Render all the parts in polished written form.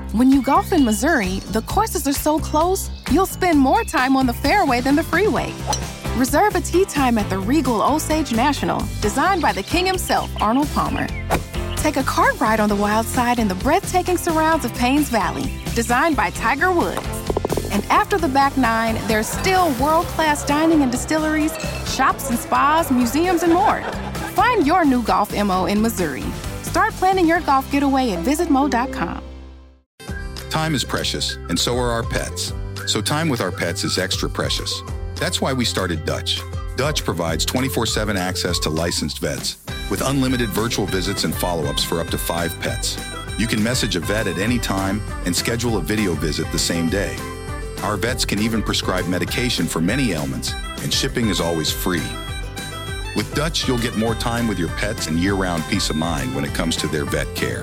When you golf in Missouri, the courses are so close, you'll spend more time on the fairway than the freeway. Reserve a tee time at the Regal Osage National, designed by the king himself, Arnold Palmer. Take a cart ride on the wild side in the breathtaking surrounds of Paynes Valley, designed by Tiger Woods. And after the back nine, there's still world-class dining and distilleries, shops and spas, museums, and more. Find your new golf MO in Missouri. Start planning your golf getaway at visitmo.com. Time is precious, and so are our pets. So time with our pets is extra precious. That's why we started Dutch. Dutch provides 24/7 access to licensed vets with unlimited virtual visits and follow-ups for up to 5 pets. You can message a vet at any time and schedule a video visit the same day. Our vets can even prescribe medication for many ailments, and shipping is always free. With Dutch, you'll get more time with your pets and year-round peace of mind when it comes to their vet care.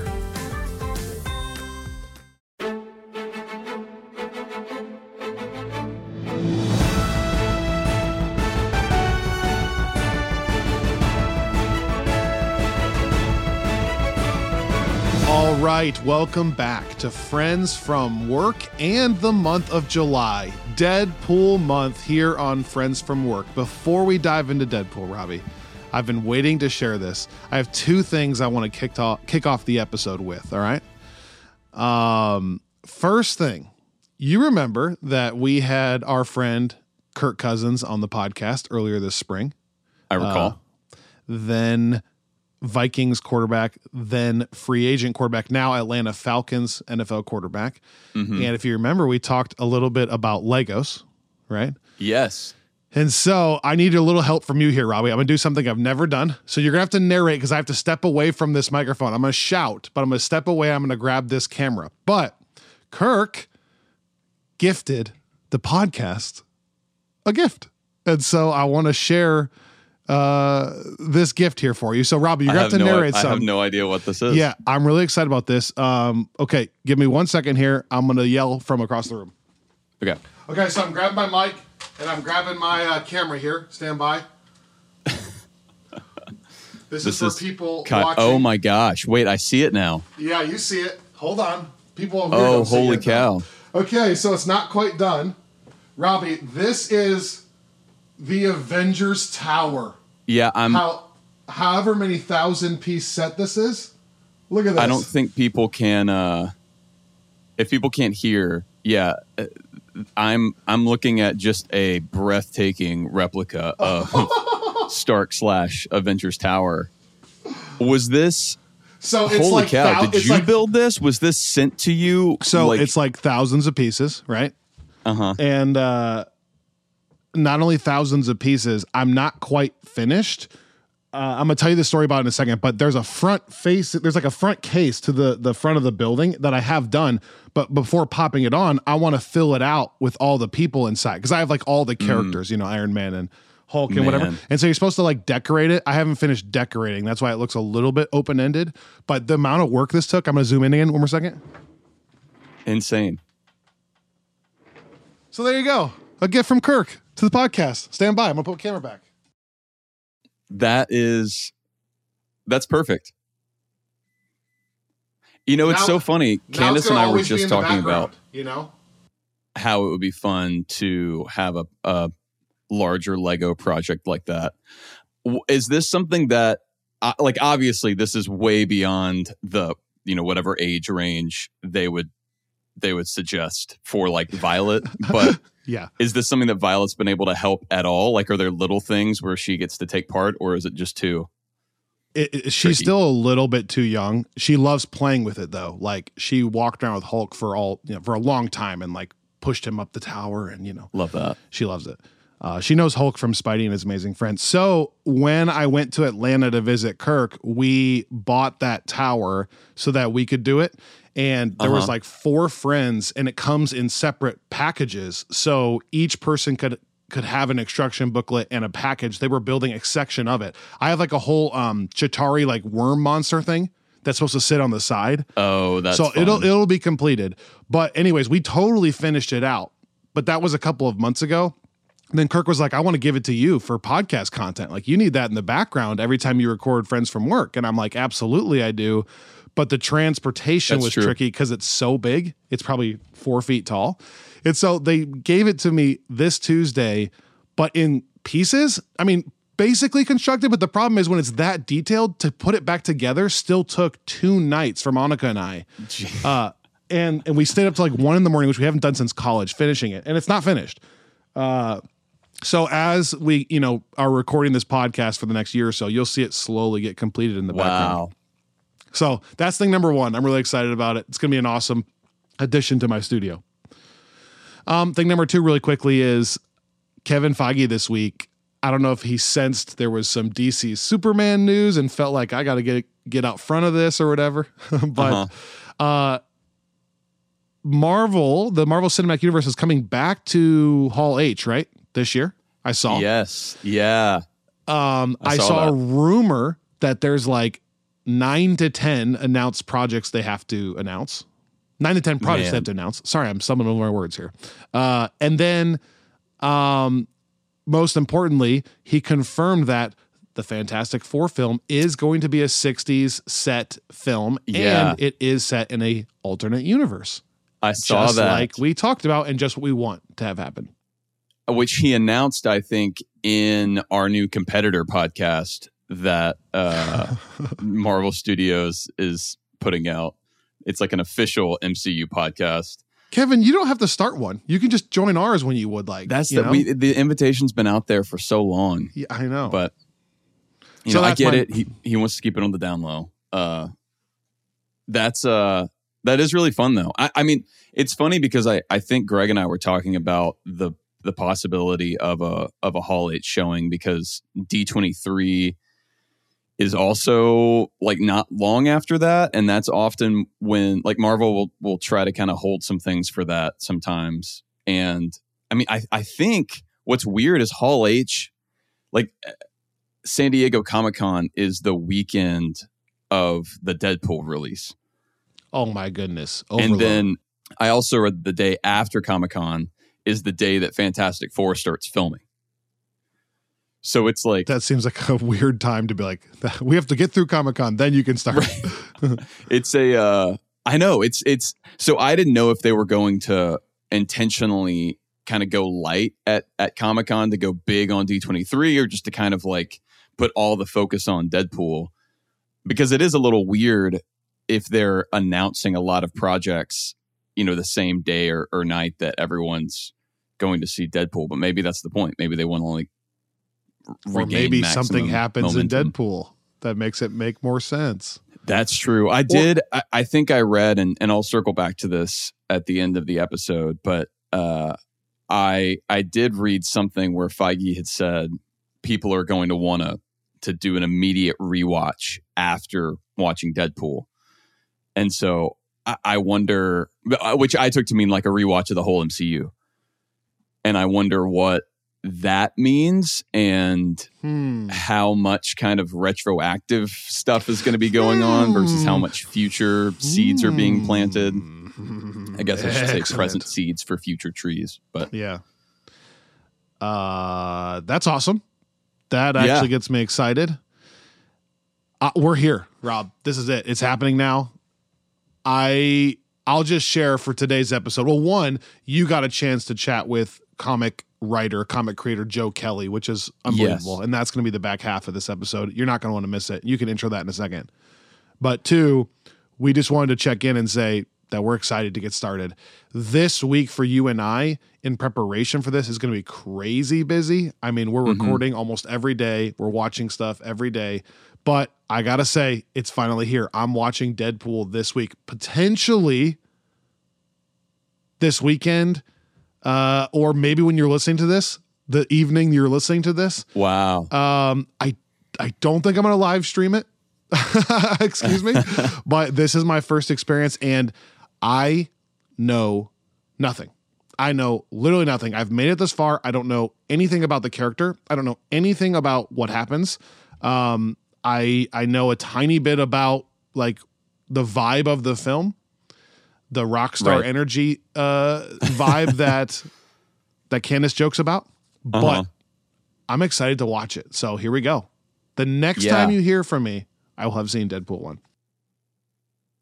All right, welcome back to Friends from Work and the month of July, Deadpool month here on Friends from Work. Before we dive into Deadpool, Robbie, I've been waiting to share this. I have 2 things I want to kick off the episode with, all right? First thing, you remember that we had our friend Kirk Cousins on the podcast earlier this spring. I recall. Then Vikings quarterback, then free agent quarterback, now Atlanta Falcons NFL quarterback. Mm-hmm. And if you remember, we talked a little bit about Legos, right? Yes. And so I need a little help from you here, Robbie. I'm going to do something I've never done. So you're going to have to narrate because I have to step away from this microphone. I'm going to shout, but I'm going to step away. I'm going to grab this camera. But Kirk gifted the podcast a gift. And so I want to share this gift here for you. So Robbie, you're going to have to narrate something. I have no idea what this is. Yeah, I'm really excited about this. Okay, give me 1 second here. I'm going to yell from across the room. Okay, so I'm grabbing my mic and I'm grabbing my camera here. Stand by. This is for people watching. Oh my gosh. Wait, I see it now. Yeah, you see it. Hold on. People over here don't see it. Oh, holy cow. Okay, so it's not quite done. Robbie, this is the Avengers Tower. Yeah, however many 1,000-piece set this is. Look at this. I don't think people can. If people can't hear, yeah, I'm looking at just a breathtaking replica of Stark/Avengers Tower. Was this? So it's holy like cow! Did you build this? Was this sent to you? So it's like thousands of pieces, right? And not only thousands of pieces, I'm not quite finished. I'm going to tell you the story about it in a second, but there's a front face. There's like a front case to the front of the building that I have done. But before popping it on, I want to fill it out with all the people inside. Cause I have like all the characters, Iron Man and Hulk and whatever. And so you're supposed to like decorate it. I haven't finished decorating. That's why it looks a little bit open-ended, but the amount of work this took, I'm going to zoom in again one more second. Insane. So there you go. A gift from Kirk to the podcast. Stand by. I'm going to put the camera back. That's perfect. It's so funny. Candace and I were just talking about, how it would be fun to have a larger Lego project like that. Is this something that, obviously this is way beyond the, whatever age range they would suggest for like Violet, but yeah. Is this something that Violet's been able to help at all? Like, are there little things where she gets to take part, or is it just too? She's still a little bit too young. She loves playing with it though. Like she walked around with Hulk for a long time and like pushed him up the tower and love that. She loves it. She knows Hulk from Spidey and His Amazing Friends. So when I went to Atlanta to visit Kirk, we bought that tower so that we could do it. And there was like 4 friends and it comes in separate packages. So each person could have an instruction booklet and a package. They were building a section of it. I have like a whole Chitauri like worm monster thing that's supposed to sit on the side. Oh, that's so fun. It'll be completed. But anyways, we totally finished it out. But that was a couple of months ago. And then Kirk was like, I want to give it to you for podcast content. Like you need that in the background every time you record Friends from Work. And I'm like, absolutely I do. but the transportation was tricky because it's so big. It's probably 4 feet tall. And so they gave it to me this Tuesday, but in pieces. I mean, basically constructed, but the problem is when it's that detailed, to put it back together still took 2 nights for Monica and I. And we stayed up to like 1 a.m, which we haven't done since college, finishing it. And it's not finished. So as we, are recording this podcast for the next year or so, you'll see it slowly get completed in the background. So that's thing number 1. I'm really excited about it. It's going to be an awesome addition to my studio. Thing number 2 really quickly is Kevin Feige this week. I don't know if he sensed there was some DC Superman news and felt like I got to get out front of this or whatever. But the Marvel Cinematic Universe is coming back to Hall H, right? This year, I saw. Yes. Yeah. I saw a rumor that there's like 9 to 10 announced projects they have to announce. 9 to 10 projects they have to announce. Sorry, I'm stumbling over my words here. And then, most importantly, he confirmed that the Fantastic Four film is going to be a 60s set film, and it is set in a alternate universe. I saw just that. Like we talked about, and just what we want to have happen. Which he announced, I think, in our new competitor podcast that Marvel Studios is putting out. It's like an official MCU podcast. Kevin, you don't have to start one. You can just join ours when you would like. That's the invitation's been out there for so long. Yeah, I know. But I get it. He wants to keep it on the down low. That is really fun though. I mean, it's funny because I think Greg and I were talking about the possibility of a Hall H showing because D23 is also like not long after that, and that's often when like Marvel will try to kind of hold some things for that sometimes. And I mean, I think what's weird is Hall H, like San Diego Comic-Con is the weekend of the Deadpool release. Oh my goodness. Overload. And then I also read the day after Comic-Con is the day that Fantastic Four starts filming. So it's like... That seems like a weird time to be like, we have to get through Comic-Con, then you can start. Right. It's a... I know. It's so I didn't know if they were going to intentionally kind of go light at Comic-Con to go big on D23 or just to kind of like put all the focus on Deadpool. Because it is a little weird if they're announcing a lot of projects, the same day or night that everyone's going to see Deadpool. But maybe that's the point. Maybe they want to like or maybe something happens momentum in Deadpool that makes it make more sense. That's true. I think I read, and I'll circle back to this at the end of the episode, but I did read something where Feige had said people are going to want to do an immediate rewatch after watching Deadpool. And so I wonder, which I took to mean like a rewatch of the whole MCU. And I wonder what that means and how much kind of retroactive stuff is going to be going on versus how much future seeds are being planted. I guess I should say present seeds for future trees. But yeah, that's awesome. That actually gets me excited. We're here, Rob. This is it. It's happening now. I'll just share for today's episode. Well, one, you got a chance to chat with comic creator Joe Kelly, which is unbelievable. Yes. And that's going to be the back half of this episode. You're not going to want to miss it. You can intro that in a second. But two, we just wanted to check in and say that we're excited to get started. This week for you and I, in preparation for this, is going to be crazy busy. I mean, we're recording almost every day. We're watching stuff every day. But I got to say, it's finally here. I'm watching Deadpool this week, potentially this weekend, or maybe when you're listening to this, the evening you're listening to this. Wow. I don't think I'm going to live stream it. Excuse me. But this is my first experience, and I know nothing. I know literally nothing. I've made it this far. I don't know anything about the character. I don't know anything about what happens. I know a tiny bit about like the vibe of the film, the rock star energy vibe that Candace jokes about, but I'm excited to watch it. So here we go. The next time you hear from me, I will have seen Deadpool 1.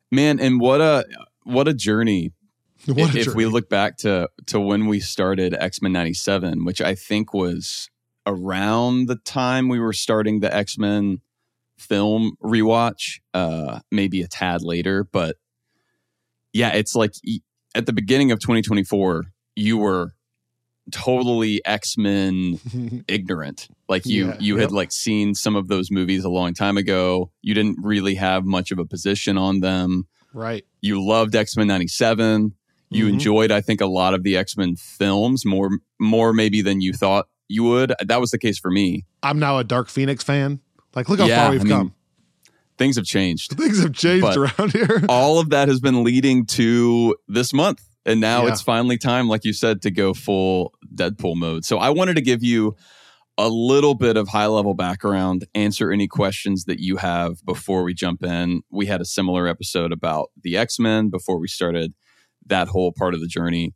Man, and what a journey. If we look back to when we started X-Men 97, which I think was around the time we were starting the X-Men film rewatch, maybe a tad later, but yeah, it's like at the beginning of 2024, you were totally X-Men ignorant. Like you had like seen some of those movies a long time ago. You didn't really have much of a position on them. Right. You loved X-Men 97. You enjoyed, I think, a lot of the X-Men films more maybe than you thought you would. That was the case for me. I'm now a Dark Phoenix fan. Like, look how far we've come. Things have changed. Things have changed around here. All of that has been leading to this month. And now it's finally time, like you said, to go full Deadpool mode. So I wanted to give you a little bit of high-level background, answer any questions that you have before we jump in. We had a similar episode about the X-Men before we started that whole part of the journey.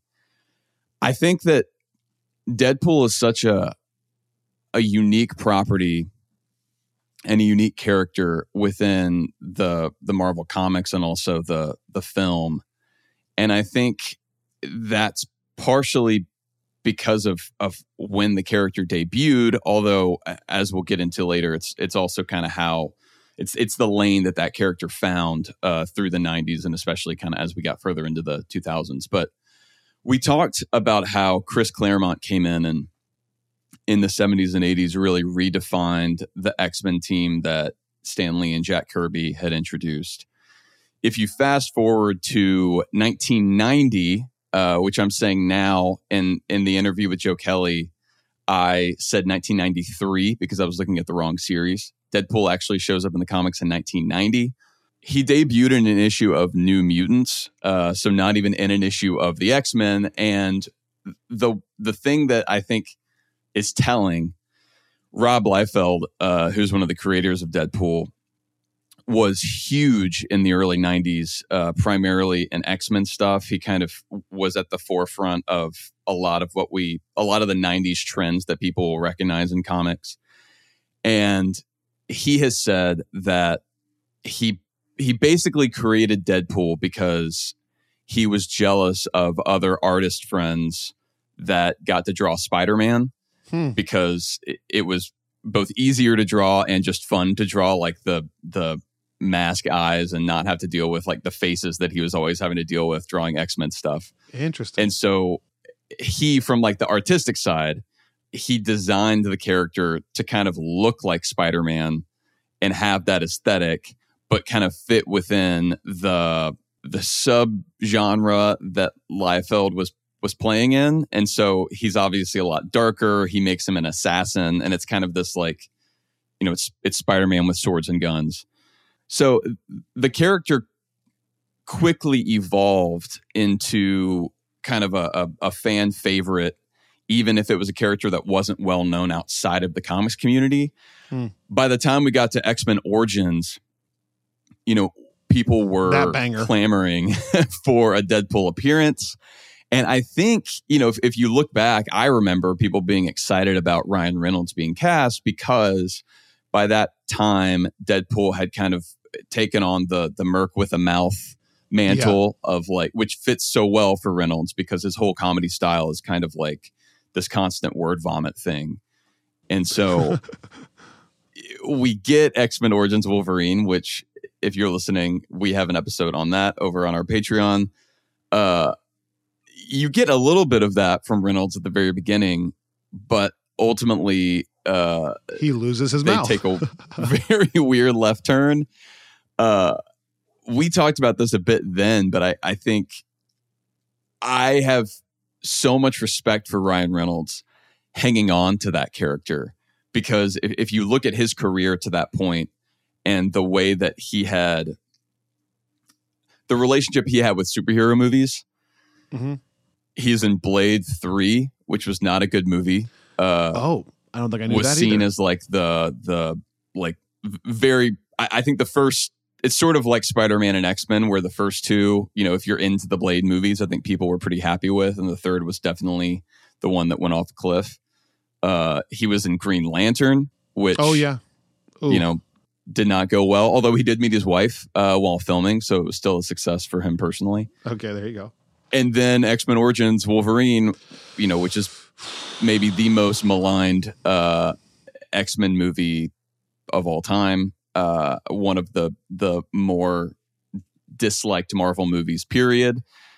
I think that Deadpool is such a unique property and a unique character within the Marvel comics and also the film. And I think that's partially because of when the character debuted, although as we'll get into later, it's also kind of how it's the lane that character found through the 90s and especially kind of as we got further into the 2000s. But we talked about how Chris Claremont came in the 70s and 80s really redefined the X-Men team that Stan Lee and Jack Kirby had introduced. If you fast forward to 1990, which I'm saying now in the interview with Joe Kelly, I said 1993 because I was looking at the wrong series. Deadpool actually shows up in the comics in 1990. He debuted in an issue of New Mutants, so not even in an issue of the X-Men. And the thing that I think is telling, Rob Liefeld, who's one of the creators of Deadpool, was huge in the early 90s, primarily in X-Men stuff. He kind of was at the forefront of a lot of the 90s trends that people will recognize in comics. And he has said that he basically created Deadpool because he was jealous of other artist friends that got to draw Spider-Man because it was both easier to draw and just fun to draw, like the mask eyes and not have to deal with like the faces that he was always having to deal with drawing X-Men stuff. Interesting. And so he, from like the artistic side, he designed the character to kind of look like Spider-Man and have that aesthetic, but kind of fit within the sub-genre that Liefeld was playing in. And so he's obviously a lot darker. He makes him an assassin, and it's kind of this like, you know, it's Spider-Man with swords and guns. So the character quickly evolved into kind of a fan favorite, even if it was a character that wasn't well known outside of the comics community. By the time we got to X-Men Origins, you know, people were clamoring for a Deadpool appearance. And I think, you know, if you look back, I remember people being excited about Ryan Reynolds being cast because by that time, Deadpool had kind of taken on the Merc with a mouth mantle of like, which fits so well for Reynolds because his whole comedy style is kind of like this constant word vomit thing. And so we get X-Men Origins Wolverine, which if you're listening, we have an episode on that over on our Patreon. You get a little bit of that from Reynolds at the very beginning, but ultimately he loses his mouth. They take a very weird left turn. We talked about this a bit then, but I think I have so much respect for Ryan Reynolds hanging on to that character, because if you look at his career to that point and the way that he had the relationship he had with superhero movies, he's in Blade 3, which was not a good movie. I don't think I knew that was seen either. as like the like very, I think the first, it's sort of like Spider-Man and X-Men, where the first two, you know, if you're into the Blade movies, I think people were pretty happy with. And the third was definitely the one that went off the cliff. He was in Green Lantern, which, you know, did not go well, although he did meet his wife while filming, so it was still a success for him personally. Okay, there you go. And then X-Men Origins Wolverine, which is maybe the most maligned X-Men movie of all time, one of the more disliked Marvel movies, period.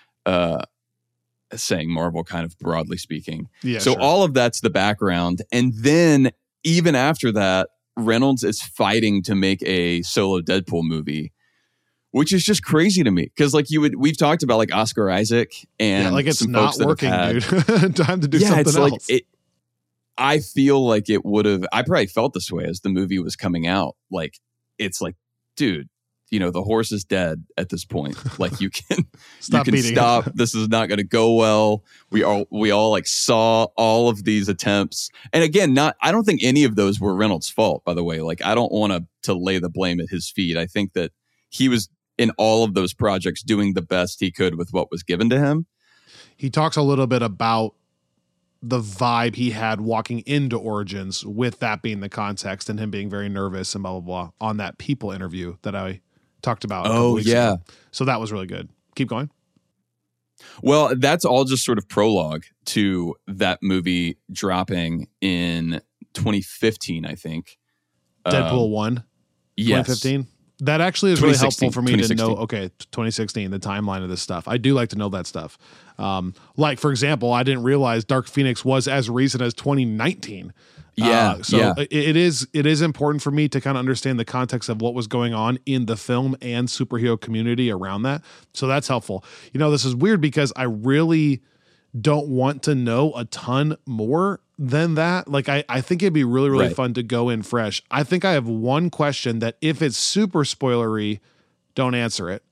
Saying Marvel kind of broadly speaking. Yeah, so sure. all of that's the background. And then even after that, Reynolds is fighting to make a solo Deadpool movie, which is just crazy to me. Because we've talked about like Oscar Isaac and it's not working, dude. Time to do something else. I feel like it would have. I probably felt this way as the movie was coming out. Like it's like, dude, the horse is dead at this point. Like you can stop. This is not going to go well. We all like saw all of these attempts, and again, I don't think any of those were Reynolds' fault. By the way, like I don't want to lay the blame at his feet. I think that he was in all of those projects doing the best he could with what was given to him. He talks a little bit about the vibe he had walking into Origins, with that being the context and him being very nervous and blah, blah, blah on that People interview that I talked about. Oh, yeah. Ago. So that was really good. Keep going. Well, that's all just sort of prologue to that movie dropping in 2015, I think. Deadpool 1, yes. 2015. That actually is really helpful for me to know, 2016, the timeline of this stuff. I do like to know that stuff. Like, for example, I didn't realize Dark Phoenix was as recent as 2019. It is important for me to kind of understand the context of what was going on in the film and superhero community around that. So that's helpful. This is weird because I really don't want to know a ton more than that. Like I think it'd be really, really fun to go in fresh. I think I have one question that if it's super spoilery, don't answer it.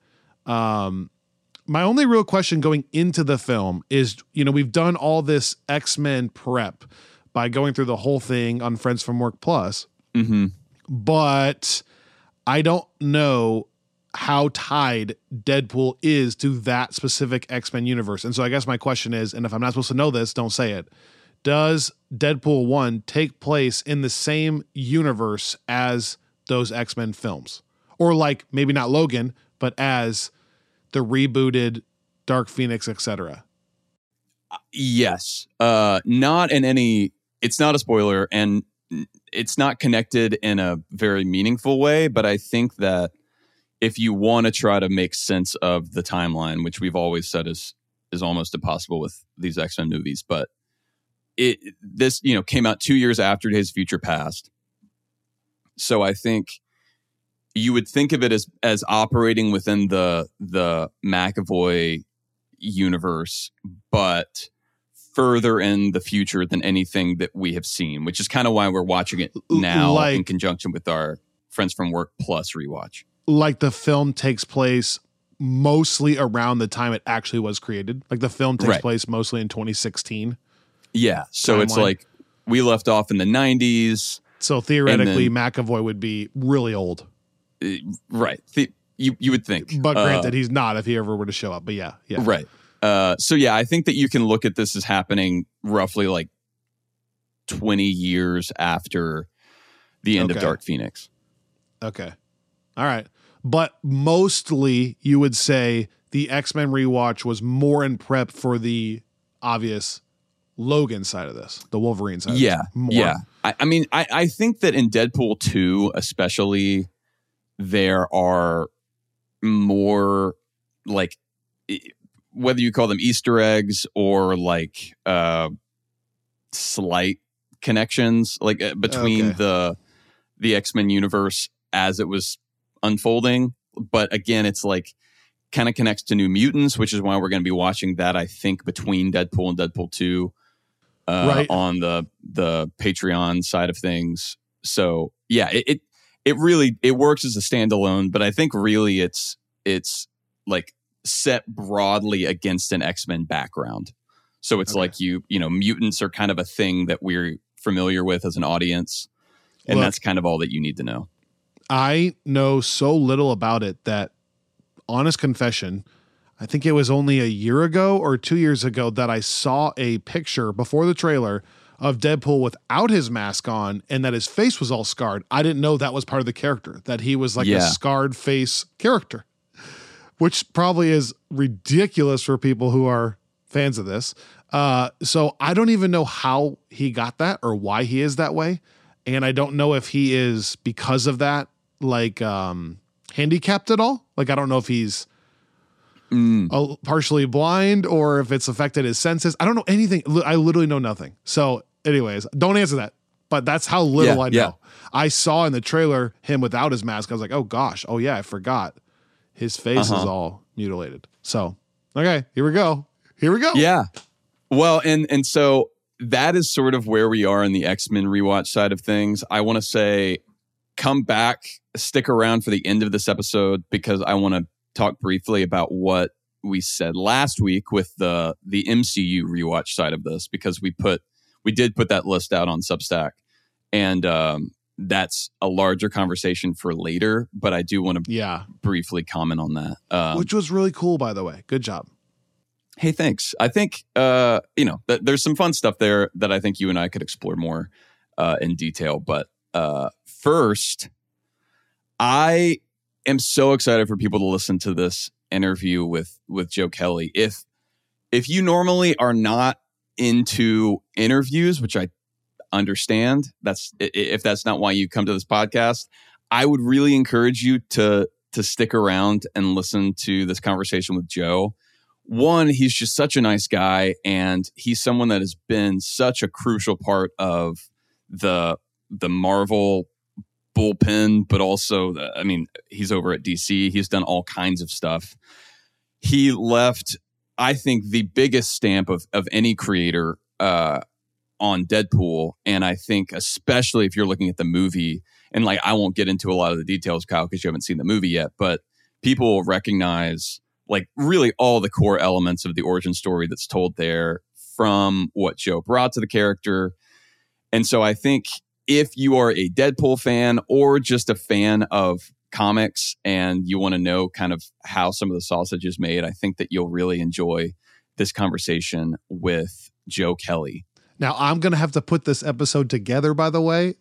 My only real question going into the film is, we've done all this X-Men prep by going through the whole thing on Friends from Work Plus. Mm-hmm. But I don't know how tied Deadpool is to that specific X-Men universe. And so I guess my question is, and if I'm not supposed to know this, don't say it. Does Deadpool 1 take place in the same universe as those X-Men films? Or like, maybe not Logan, but as the rebooted Dark Phoenix, etc.? Yes. Not in any... It's not a spoiler, and it's not connected in a very meaningful way, but I think that if you want to try to make sense of the timeline, which we've always said is almost impossible with these X-Men movies, but this came out 2 years after Days of Future Past. So I think you would think of it as operating within the McAvoy universe, but further in the future than anything that we have seen, which is kind of why we're watching it now in conjunction with our Friends from Work Plus rewatch. Like the film takes place mostly around the time it actually was created. Like the film takes place mostly in 2016. Yeah. So it's like we left off in the 90s. So theoretically, McAvoy would be really old. Right. You would think. But granted, he's not if he ever were to show up. But yeah. Right. I think that you can look at this as happening roughly like 20 years after the end of Dark Phoenix. Okay. All right. But mostly you would say the X-Men rewatch was more in prep for the obvious Logan side of this, the Wolverine side. Yeah. Of this. More. Yeah. I think that in Deadpool 2, especially, there are more like, whether you call them Easter eggs or like slight connections, like between the X-Men universe as it was unfolding. But again, it's like kind of connects to New Mutants, which is why we're going to be watching that, I think, between Deadpool and Deadpool 2 on the Patreon side of things. So yeah, it really works as a standalone, but I think really it's like set broadly against an X-Men background. So it's like mutants are kind of a thing that we're familiar with as an audience, and that's kind of all that you need to know. I know so little about it that, honest confession, I think it was only a year ago or 2 years ago that I saw a picture before the trailer of Deadpool without his mask on and that his face was all scarred. I didn't know that was part of the character, that he was like a scarred face character, which probably is ridiculous for people who are fans of this. So I don't even know how he got that or why he is that way. And I don't know if he is, because of that, like handicapped at all. Like, I don't know if he's partially blind or if it's affected his senses. I don't know anything. I literally know nothing. So anyways, don't answer that. But that's how little I know. Yeah. I saw in the trailer him without his mask. I was like, oh gosh. Oh yeah, I forgot. His face is all mutilated. So, okay, here we go. Yeah. Well, and so that is sort of where we are in the X-Men rewatch side of things. I want to say, come back, stick around for the end of this episode, because I want to talk briefly about what we said last week with the MCU rewatch side of this, because we did put that list out on Substack, and that's a larger conversation for later. But I do want to briefly comment on that, which was really cool, by the way. Good job. Hey, thanks. I think there's some fun stuff there that I think you and I could explore more in detail. But first, I am so excited for people to listen to this interview with Joe Kelly. If you normally are not into interviews, which I understand, if that's not why you come to this podcast, I would really encourage you to stick around and listen to this conversation with Joe. One, he's just such a nice guy, and he's someone that has been such a crucial part of the Marvel bullpen, but also, he's over at DC. He's done all kinds of stuff. He left, I think, the biggest stamp of any creator on Deadpool. And I think, especially if you're looking at the movie, and like, I won't get into a lot of the details, Kyle, because you haven't seen the movie yet, but people will recognize like really all the core elements of the origin story that's told there from what Joe brought to the character. And so I think if you are a Deadpool fan or just a fan of comics and you want to know kind of how some of the sausage is made, I think that you'll really enjoy this conversation with Joe Kelly. Now, I'm going to have to put this episode together, by the way,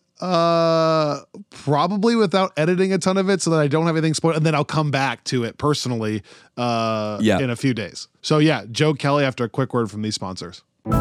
probably without editing a ton of it so that I don't have anything spoiled. And then I'll come back to it personally in a few days. So yeah, Joe Kelly after a quick word from these sponsors.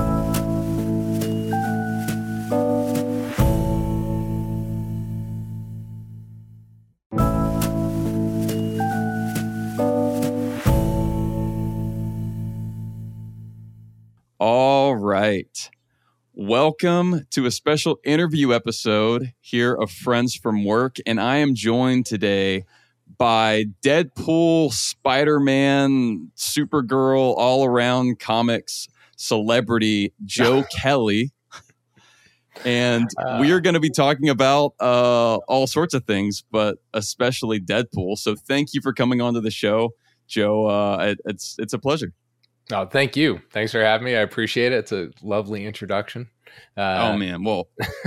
All right. Welcome to a special interview episode here of Friends from Work. And I am joined today by Deadpool, Spider-Man, Supergirl, all-around comics celebrity Joe Kelly. And we are going to be talking about all sorts of things, but especially Deadpool. So thank you for coming on to the show, Joe. It's a pleasure. Oh, thank you. Thanks for having me. I appreciate it. It's a lovely introduction. Oh man. Well,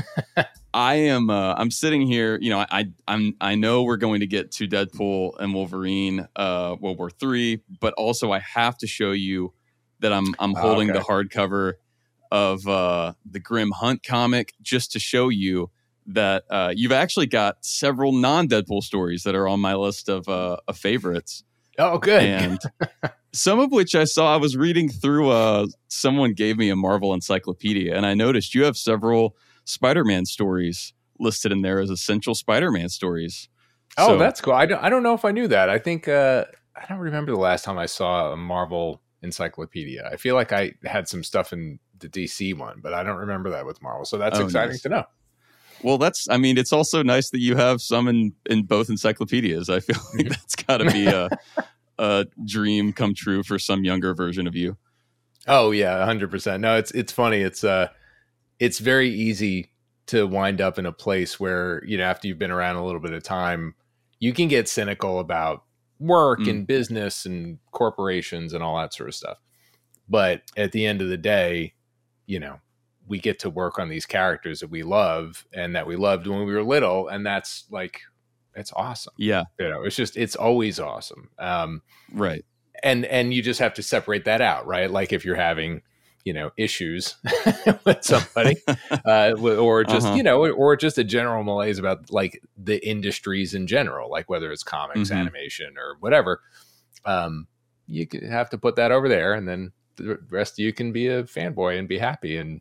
I'm sitting here, I know we're going to get to Deadpool and Wolverine, World War III, but also I have to show you that I'm holding the hardcover of the Grim Hunt comic, just to show you that you've actually got several non-Deadpool stories that are on my list of favorites. Oh, good. And some of which I was reading through, someone gave me a Marvel encyclopedia, and I noticed you have several Spider-Man stories listed in there as essential Spider-Man stories. Oh, that's cool. I don't know if I knew that. I think, I don't remember the last time I saw a Marvel encyclopedia. I feel like I had some stuff in the DC one, but I don't remember that with Marvel. So that's exciting to know. Well, it's also nice that you have some in both encyclopedias. I feel like that's got to be a dream come true for some younger version of you. Oh yeah, 100%. No, it's funny. It's very easy to wind up in a place where, after you've been around a little bit of time, you can get cynical about work and business and corporations and all that sort of stuff. But at the end of the day, we get to work on these characters that we love and that we loved when we were little. And that's like, it's awesome. Yeah. It's always awesome. Right. And you just have to separate that out, right? Like if you're having, issues with somebody, or just, or just a general malaise about like the industries in general, like whether it's comics, animation, or whatever, you have to put that over there, and then the rest of you can be a fanboy and be happy. And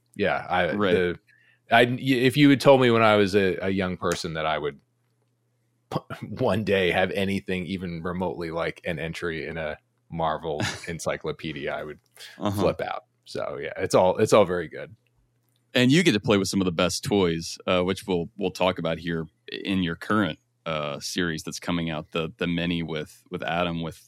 if you had told me when I was a young person that I would one day have anything even remotely like an entry in a Marvel encyclopedia, I would flip out. So yeah, it's all very good. And you get to play with some of the best toys, which we'll talk about here in your current series that's coming out, the mini with Adam, with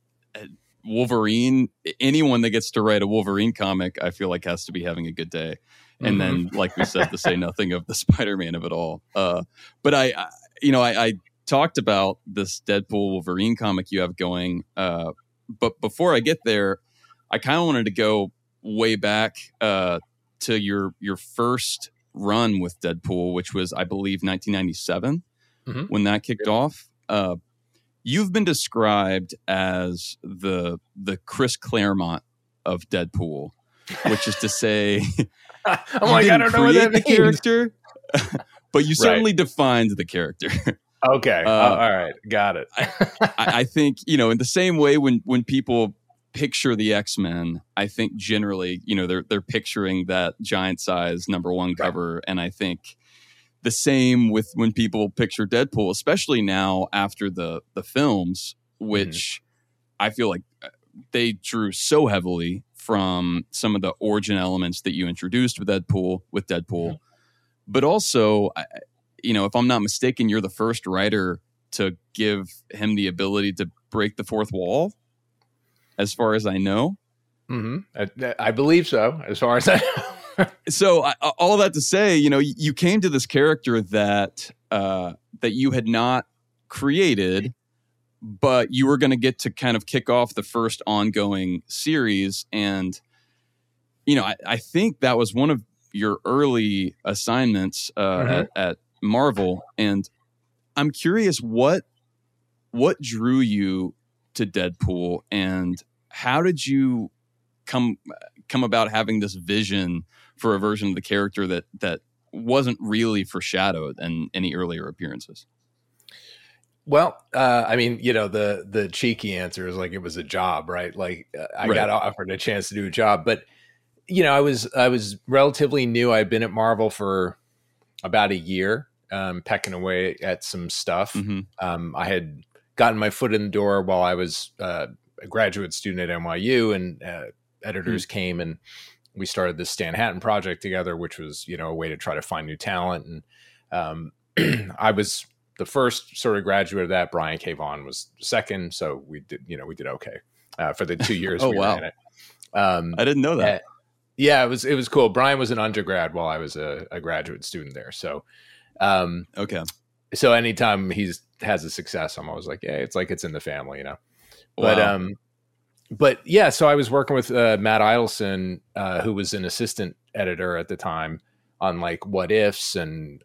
Wolverine. Anyone that gets to write a Wolverine comic, I feel like has to be having a good day. And then, like we said, to say nothing of the Spider-Man of it all. But I talked about this Deadpool Wolverine comic you have going. But before I get there, I kind of wanted to go way back to your first run with Deadpool, which was, I believe, 1997 when that kicked off. You've been described as the Chris Claremont of Deadpool, which is to say, I'm like, I don't know what that means. The character, but you certainly defined the character. Okay, all right, got it. I think, in the same way when people picture the X-Men, I think generally, they're picturing that giant size #1 cover, and I think the same with when people picture Deadpool, especially now after the films, which I feel like they drew so heavily from some of the origin elements that you introduced with Deadpool. But also, if I'm not mistaken, you're the first writer to give him the ability to break the fourth wall, as far as I know. I believe so, as far as I know. So all that to say, you came to this character that you had not created, but you were going to get to kind of kick off the first ongoing series. And, I think that was one of your early assignments at Marvel. And I'm curious what drew you to Deadpool, and how did you come about having this vision for a version of the character that wasn't really foreshadowed in any earlier appearances? Well, the cheeky answer is like it was a job, right? Like I got offered a chance to do a job, but I was relatively new. I'd been at Marvel for about a year, pecking away at some stuff. I had gotten my foot in the door while I was a graduate student at NYU, and editors came and we started this Stan Hatton project together, which was, a way to try to find new talent. And I was the first sort of graduate of that. Brian K. Vaughan was second. So we did okay for the 2 years. We were in it. I didn't know that. Yeah, it was cool. Brian was an undergrad while I was a graduate student there. So, okay. So anytime he has a success, I'm always like, yeah, it's like it's in the family, Wow. But yeah, so I was working with Matt Idelson, who was an assistant editor at the time on like What Ifs and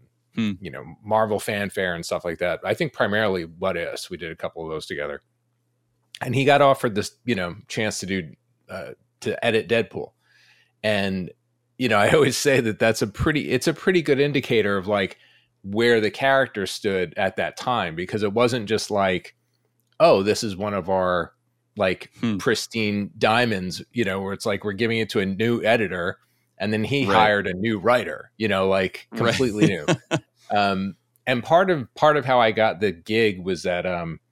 Marvel Fanfare and stuff like that. I think primarily What Ifs. We did a couple of those together, and he got offered this chance to do to edit Deadpool, and I always say that it's a pretty good indicator of like where the character stood at that time, because it wasn't just like, oh, this is one of our like pristine diamonds, where it's like we're giving it to a new editor and then he hired a new writer, like completely new. And part of how I got the gig was that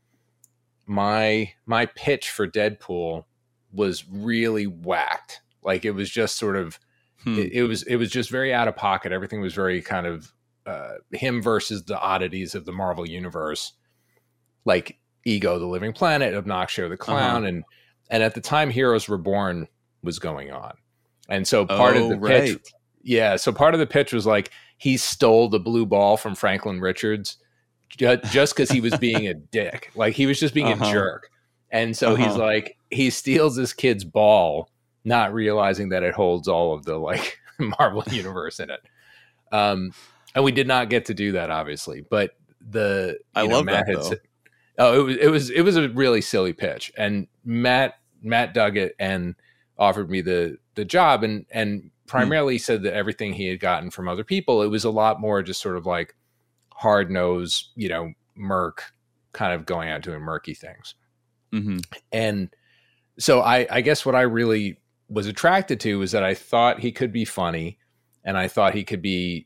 my pitch for Deadpool was really whacked. Like it was just sort of it was just very out of pocket. Everything was very kind of him versus the oddities of the Marvel universe, like Ego the Living Planet, Obnoxio the Clown, and at the time Heroes Reborn was going on. And so part of the pitch, so part of the pitch was like he stole the blue ball from Franklin Richards just because he was being a dick. Like he was just being a jerk. And so he's like, he steals this kid's ball, not realizing that it holds all of the like Marvel universe in it. And we did not get to do that, obviously, but I love Matt that, said, it was a really silly pitch, and Matt dug it, and offered me the job, and primarily said that everything he had gotten from other people, it was a lot more just sort of like hard nosed, murk, kind of going out doing murky things. Mm-hmm. And so I guess what I really was attracted to was that I thought he could be funny, and I thought he could be,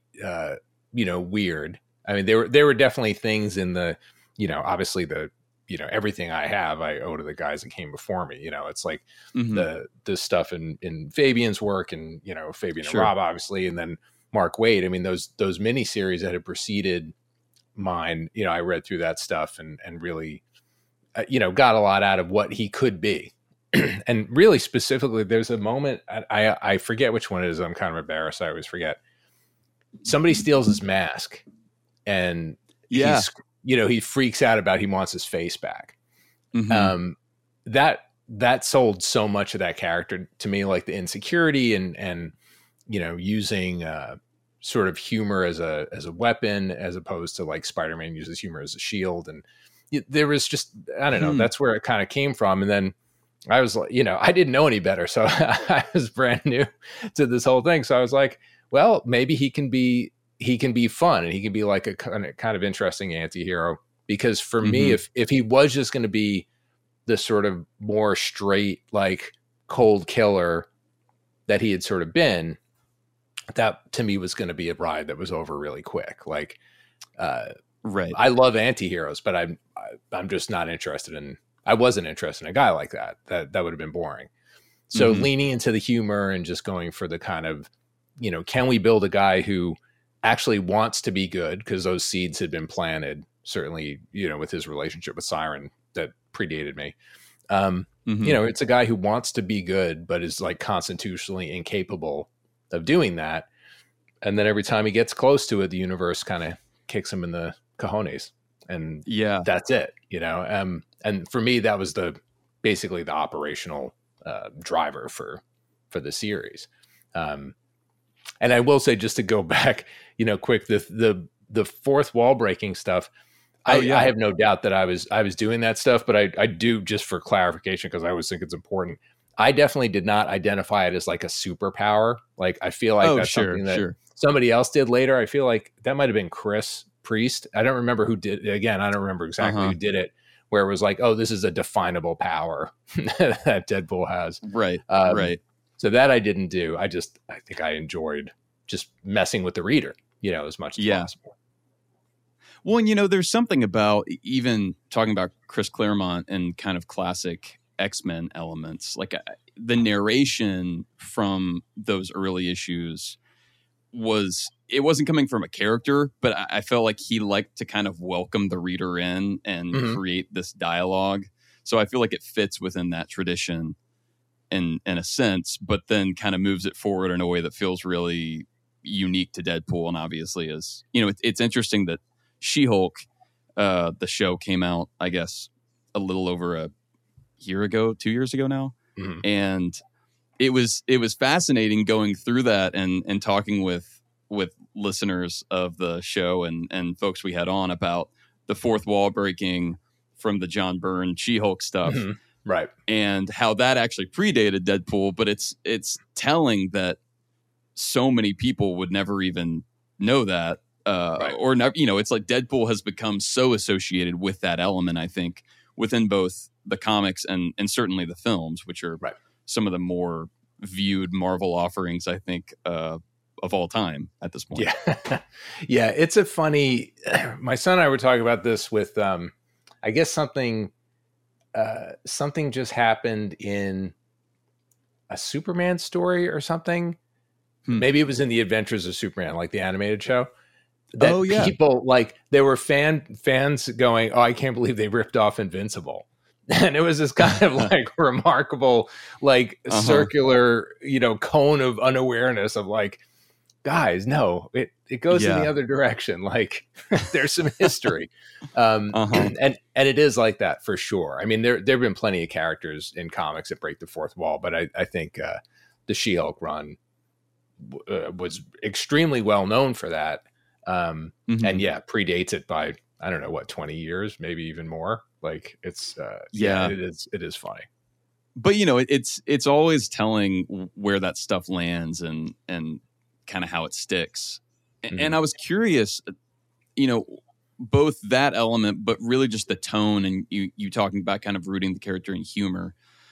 weird. I mean, there were definitely things in the, obviously the, everything I have, I owe to the guys that came before me. It's like the stuff in Fabian's work, and, Fabian Sure. and Rob, obviously, and then Mark Waid. I mean, those miniseries that had preceded mine, I read through that stuff and really, got a lot out of what he could be. And really specifically, there's a moment, I forget which one it is. I'm kind of embarrassed. I always forget. Somebody steals his mask, and he freaks out about, he wants his face back. Mm-hmm. That sold so much of that character to me, like the insecurity and using sort of humor as a weapon, as opposed to like Spider-Man uses humor as a shield. And there was just, I don't know, that's where it kind of came from. And then I was like, I didn't know any better. So I was brand new to this whole thing. So I was like, well, maybe he can be fun, and he can be like a kind of interesting anti-hero. Because for me, if he was just going to be the sort of more straight, like cold killer that he had sort of been, that to me was going to be a ride that was over really quick. Like, right. I love anti-heroes, but I'm just not interested in, I wasn't interested in a guy like that. That would have been boring. So leaning into the humor and just going for the kind of, can we build a guy who actually wants to be good? Because those seeds had been planted, certainly, with his relationship with Siren that predated me. It's a guy who wants to be good, but is like constitutionally incapable of doing that. And then every time he gets close to it, the universe kind of kicks him in the cojones. And that's it, and for me, that was basically the operational driver for the series. And I will say, just to go back, quick, the fourth wall breaking stuff. I have no doubt that I was doing that stuff, but I do, just for clarification, because I always think it's important. I definitely did not identify it as like a superpower. Like, I feel like that's something that somebody else did later. I feel like that might have been Chris Priest. I don't remember who did it. Again, I don't remember exactly who did it, where it was like, oh, this is a definable power that Deadpool has. Right. Right. So that I didn't do. I think I enjoyed just messing with the reader, as much as possible. Well, and there's something about, even talking about Chris Claremont and kind of classic X-Men elements, like the narration from those early issues it wasn't coming from a character, but I felt like he liked to kind of welcome the reader in and create this dialogue. So I feel like it fits within that tradition in a sense, but then kind of moves it forward in a way that feels really unique to Deadpool. And obviously it's interesting that She-Hulk, the show, came out, I guess, a little over a year ago, 2 years ago now. And it was fascinating going through that and talking with listeners of the show and folks we had on about the fourth wall breaking from the John Byrne She-Hulk stuff. Right. And how that actually predated Deadpool, but it's telling that so many people would never even know that. Or never, it's like Deadpool has become so associated with that element, I think, within both the comics and certainly the films, which are some of the more viewed Marvel offerings, I think, of all time at this point. Yeah. Yeah. It's a funny, my son and I were talking about this with, I guess something just happened in a Superman story or something. Maybe it was in the Adventures of Superman, like the animated show. That people, like, there were fans going, oh, I can't believe they ripped off Invincible. And it was this kind of like remarkable, like circular, cone of unawareness of like, guys, no, it goes in the other direction. Like, there's some history. And it is like that for sure. I mean, there've been plenty of characters in comics that break the fourth wall, but I think the She-Hulk run was extremely well known for that. And predates it by, I don't know, 20 years, maybe even more. Like, it's it is funny. but it's always telling where that stuff lands and kind of how it sticks. Mm-hmm. And I was curious, both that element, but really just the tone and you talking about kind of rooting the character in humor.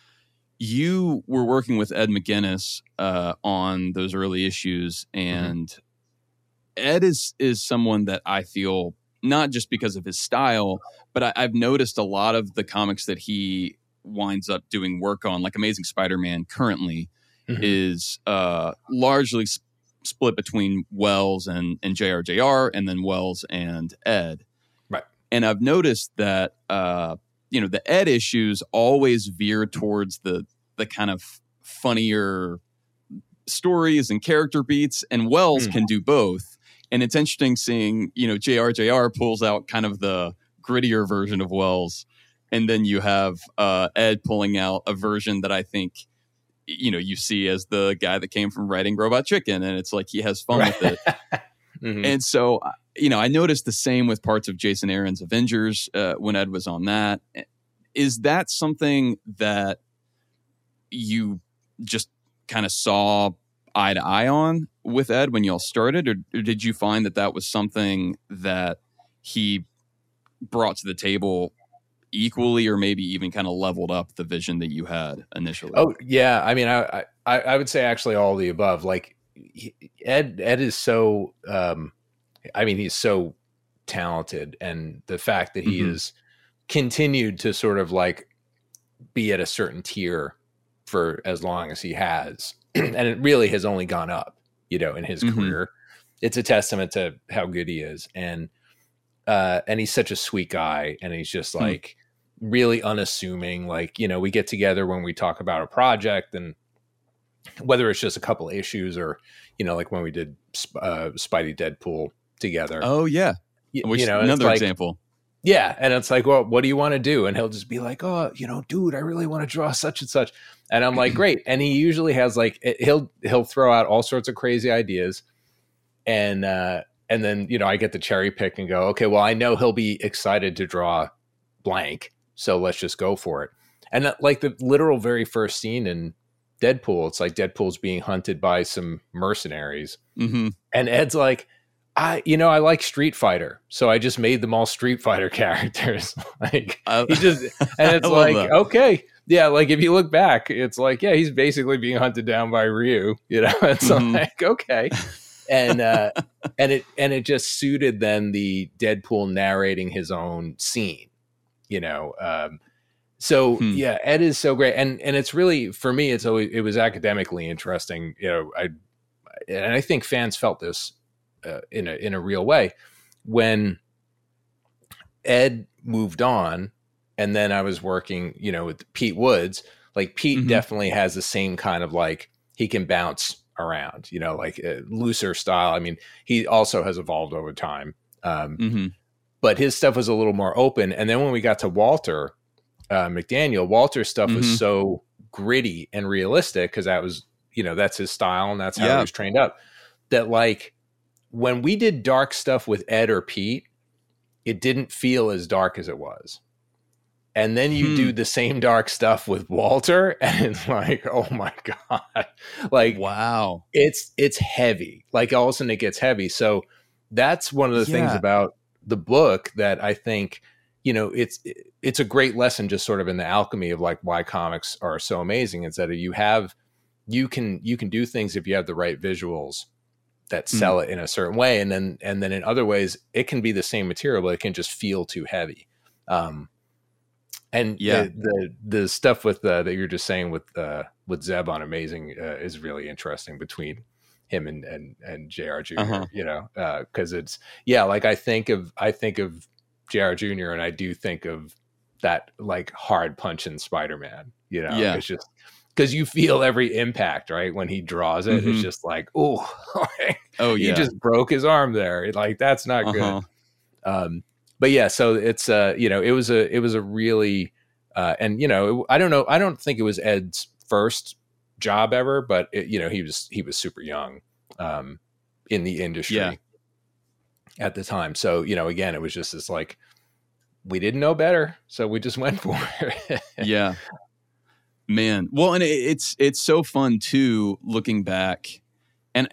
You were working with Ed McGuinness on those early issues, and Ed is someone that I feel, not just because of his style, but I've noticed a lot of the comics that he winds up doing work on, like Amazing Spider-Man currently, is largely split between Wells and JRJR, and then Wells and Ed. Right. And I've noticed that the Ed issues always veer towards the kind of funnier stories and character beats, and Wells can do both. And it's interesting seeing, JRJR pulls out kind of the grittier version of Wells, and then you have Ed pulling out a version that I think, you see as the guy that came from writing Robot Chicken, and it's like he has fun with it. And so, I noticed the same with parts of Jason Aaron's Avengers when Ed was on that. Is that something that you just kind of saw eye to eye on with Ed when y'all started, or did you find that was something that he brought to the table equally, or maybe even kind of leveled up the vision that you had initially? Oh yeah. I mean, I would say actually all of the above. Like Ed is so, he's so talented, and the fact that he is continued to sort of like be at a certain tier for as long as he has, and it really has only gone up, in his career. It's a testament to how good he is. And he's such a sweet guy, and he's just like really unassuming. Like, we get together when we talk about a project, and whether it's just a couple issues or, like when we did Spidey Deadpool together. Oh yeah. Another example. Yeah. And it's like, well, what do you want to do? And he'll just be like, oh, dude, I really want to draw such and such. And I'm like, great. And he usually has like, he'll throw out all sorts of crazy ideas. And then, I get the cherry pick and go, okay, well, I know he'll be excited to draw blank, so let's just go for it. And like the literal very first scene in Deadpool, it's like Deadpool's being hunted by some mercenaries. And Ed's like, I like Street Fighter, so I just made them all Street Fighter characters. Like and it's like, okay, yeah. Like if you look back, it's like, yeah, he's basically being hunted down by Ryu. It's like, okay, and it just suited then the Deadpool narrating his own scene. So yeah, Ed is so great, and it's really, for me, it was academically interesting. I think fans felt this. In a real way, when Ed moved on, and then I was working, with Pete Woods. Like Pete definitely has the same kind of like, he can bounce around, like a looser style. I mean, he also has evolved over time, but his stuff was a little more open. And then when we got to Walter McDaniel, Walter's stuff was so gritty and realistic, because that was, that's his style, and that's how he was trained up. That like, when we did dark stuff with Ed or Pete, it didn't feel as dark as it was. And then you do the same dark stuff with Walter, and it's like, oh my God. Like, wow. It's heavy. Like all of a sudden it gets heavy. So that's one of the things about the book that I think, it's a great lesson just sort of in the alchemy of like why comics are so amazing. Is that you can do things if you have the right visuals that sell it in a certain way. And then in other ways, it can be the same material, but it can just feel too heavy. And the stuff with that you're just saying with Zeb on Amazing is really interesting between him and JR Jr. Because it's like I think of JR Jr. and I do think of that like hard punching Spider-Man. It's just because you feel every impact, right? When he draws it, it's just like, oh, he just broke his arm there. Like that's not good. But yeah, so it's it was a really I don't know, I don't think it was Ed's first job ever, but he was super young in the industry at the time. So again, it was just this like, we didn't know better, so we just went for it. Man, well, and it's so fun too looking back, and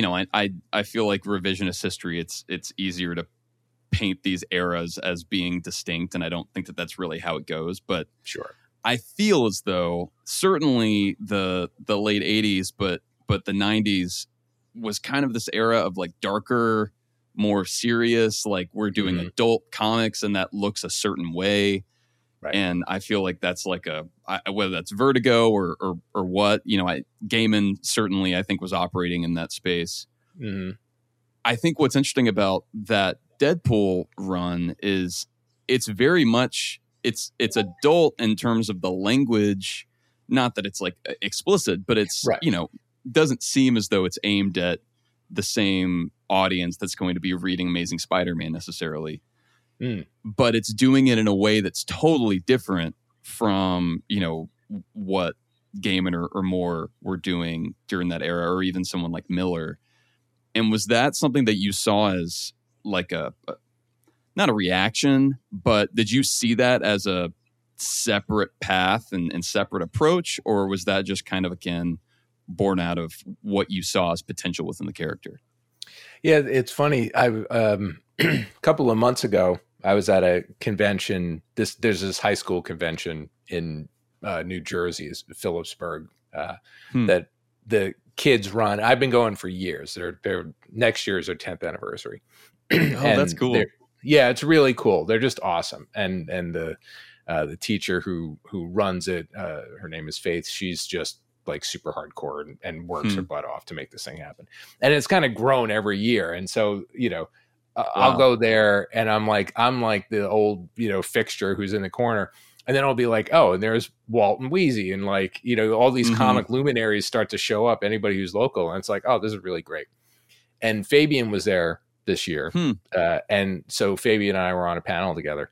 I feel like revisionist history. It's easier to paint these eras as being distinct, and I don't think that that's really how it goes. But sure, I feel as though certainly the late '80s, but the '90s was kind of this era of like darker, more serious. Like we're doing adult comics, and that looks a certain way. Right. And I feel like that's like whether that's Vertigo or what, Gaiman certainly I think was operating in that space. Mm-hmm. I think what's interesting about that Deadpool run is it's very much it's adult in terms of the language, not that it's like explicit, but it's right. Doesn't seem as though it's aimed at the same audience that's going to be reading Amazing Spider-Man necessarily. But it's doing it in a way that's totally different from, what Gaiman or Moore were doing during that era, or even someone like Miller. And was that something that you saw as like not a reaction, but did you see that as a separate path and separate approach? Or was that just kind of, again, born out of what you saw as potential within the character? Yeah, it's funny. A couple of months ago, I was at a convention. There's this high school convention in New Jersey, Phillipsburg, that the kids run. I've been going for years. They're next year is their 10th anniversary. That's cool. Yeah, it's really cool. They're just awesome. And the teacher who runs it, her name is Faith. She's just like super hardcore and works her butt off to make this thing happen. And it's kind of grown every year. And so, I'll go there and I'm like the old, fixture who's in the corner. And then I'll be like, oh, and there's Walt and Wheezy. And like, all these comic luminaries start to show up, anybody who's local. And it's like, oh, this is really great. And Fabian was there this year. And so Fabian and I were on a panel together.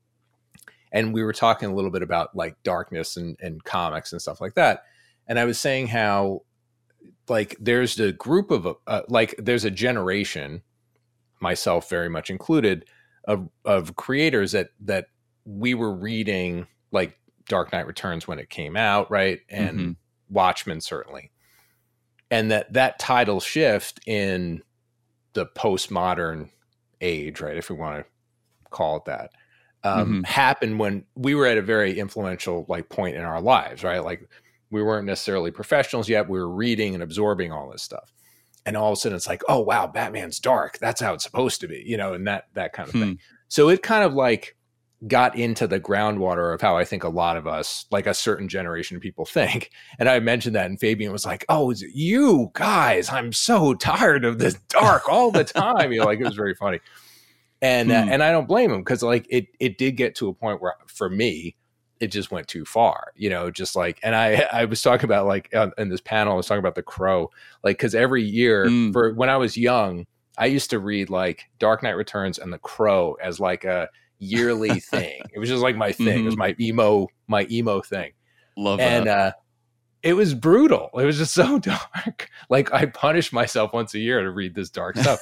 And we were talking a little bit about like darkness and comics and stuff like that. And I was saying how like there's the group of there's a generation, myself very much included, of creators that we were reading like Dark Knight Returns when it came out, right? And Watchmen certainly. And that title shift in the postmodern age, right, if we want to call it that, happened when we were at a very influential like point in our lives, right? Like we weren't necessarily professionals yet. We were reading and absorbing all this stuff. And all of a sudden it's like, oh, wow, Batman's dark. That's how it's supposed to be, and that kind of thing. So it kind of like got into the groundwater of how I think a lot of us, like a certain generation of people think. And I mentioned that and Fabian was like, oh, is it you guys? I'm so tired of this dark all the time. Like it was very funny. And I don't blame him because like it did get to a point where for me, it just went too far, just like, and I was talking about like in this panel, I was talking about The Crow, like, cause every year for when I was young, I used to read like Dark Knight Returns and The Crow as like a yearly thing. It was just like my thing. It was my emo thing. Love that. And it was brutal. It was just so dark. Like I punished myself once a year to read this dark stuff.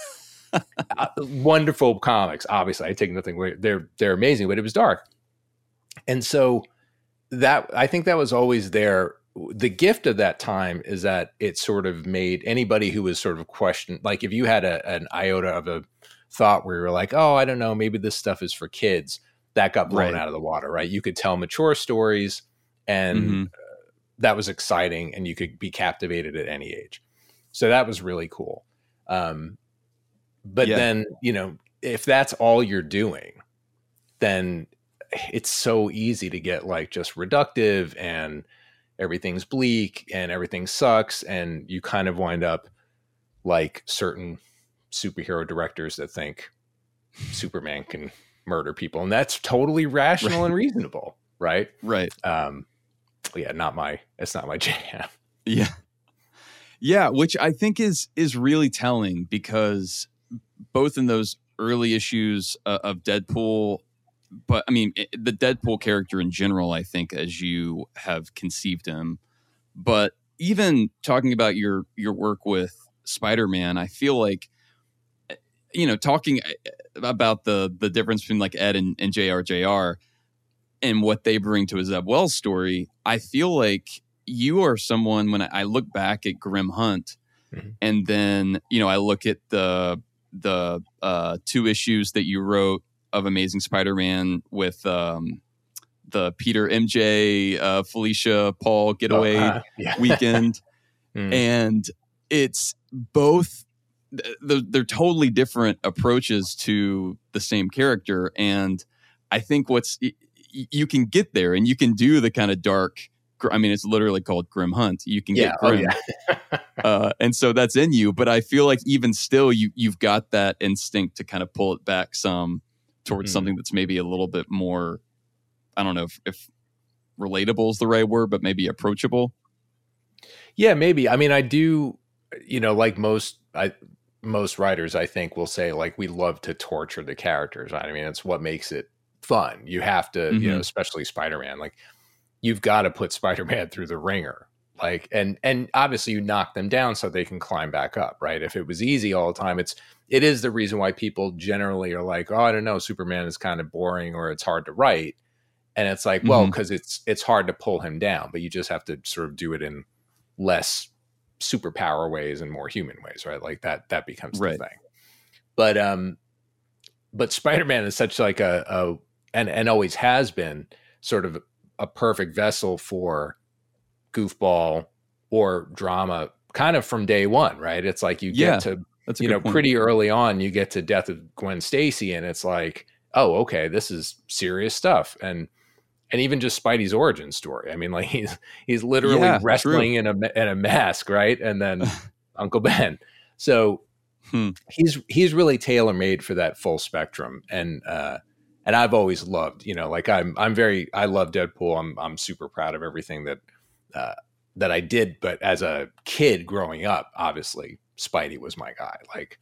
Wonderful comics. Obviously I take nothing away. They're amazing, but it was dark. And so that I think that was always there. The gift of that time is that it sort of made anybody who was sort of questioned, like if you had an iota of a thought where you're like, oh, I don't know, maybe this stuff is for kids, that got blown out of the water, right? You could tell mature stories and that was exciting and you could be captivated at any age. So that was really cool. But then, if that's all you're doing, then it's so easy to get like just reductive and everything's bleak and everything sucks. And you kind of wind up like certain superhero directors that think Superman can murder people. And that's totally rational and reasonable. Right. Right. It's not my jam. Yeah. Yeah. Which I think is really telling because both in those early issues of Deadpool, but I mean, the Deadpool character in general, I think, as you have conceived him, but even talking about your work with Spider-Man, I feel like, talking about the difference between like Ed and JRJR, and what they bring to a Zeb Wells story, I feel like you are someone, when I look back at Grim Hunt, and then, I look at the 2 issues that you wrote of Amazing Spider-Man with the Peter MJ, Felicia Paul getaway weekend. And it's both, they're totally different approaches to the same character. And I think you can get there and you can do the kind of dark, I mean, it's literally called Grim Hunt. You can get grim. And so that's in you. But I feel like even still, you've got that instinct to kind of pull it back some towards something that's maybe a little bit more, I don't know if relatable is the right word, but maybe approachable. Yeah, maybe. I mean, I do, like most writers, I think, will say, like, we love to torture the characters. I mean, it's what makes it fun. You have to, especially Spider-Man, like, you've got to put Spider-Man through the ringer. Like, and obviously you knock them down so they can climb back up, right? If it was easy all the time, it is the reason why people generally are like, oh, I don't know, Superman is kind of boring or it's hard to write. And it's like, well, because it's hard to pull him down, but you just have to sort of do it in less superpower ways and more human ways, right? Like that becomes the thing. But Spider-Man is such like and always has been sort of a perfect vessel for goofball or drama kind of from day one, right? It's like you get to, pretty early on, you get to Death of Gwen Stacy and it's like, oh, okay, this is serious stuff. And even just Spidey's origin story. I mean, like he's literally wrestling in a mask, right? And then Uncle Ben. So he's really tailor-made for that full spectrum. And I've always loved, like I love Deadpool. I'm super proud of everything that I did. But as a kid growing up, obviously Spidey was my guy. Like,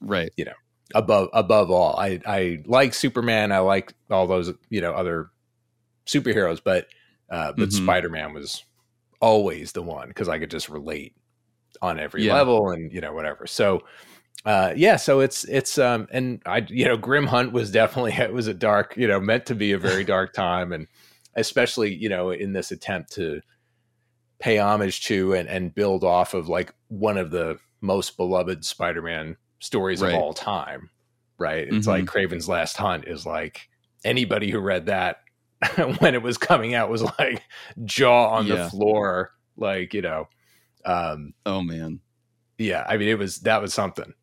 above all, I like Superman. I like all those, other superheroes, but Spider-Man was always the one because I could just relate on every level and, whatever. So, so it's and I, Grim Hunt was definitely, it was a dark, meant to be a very dark time. And especially, in this attempt to pay homage to and build off of like one of the most beloved Spider-Man stories of all time. Right. It's like Kraven's Last Hunt is like anybody who read that when it was coming out was like jaw on the floor. Like, oh man. Yeah. I mean, that was something.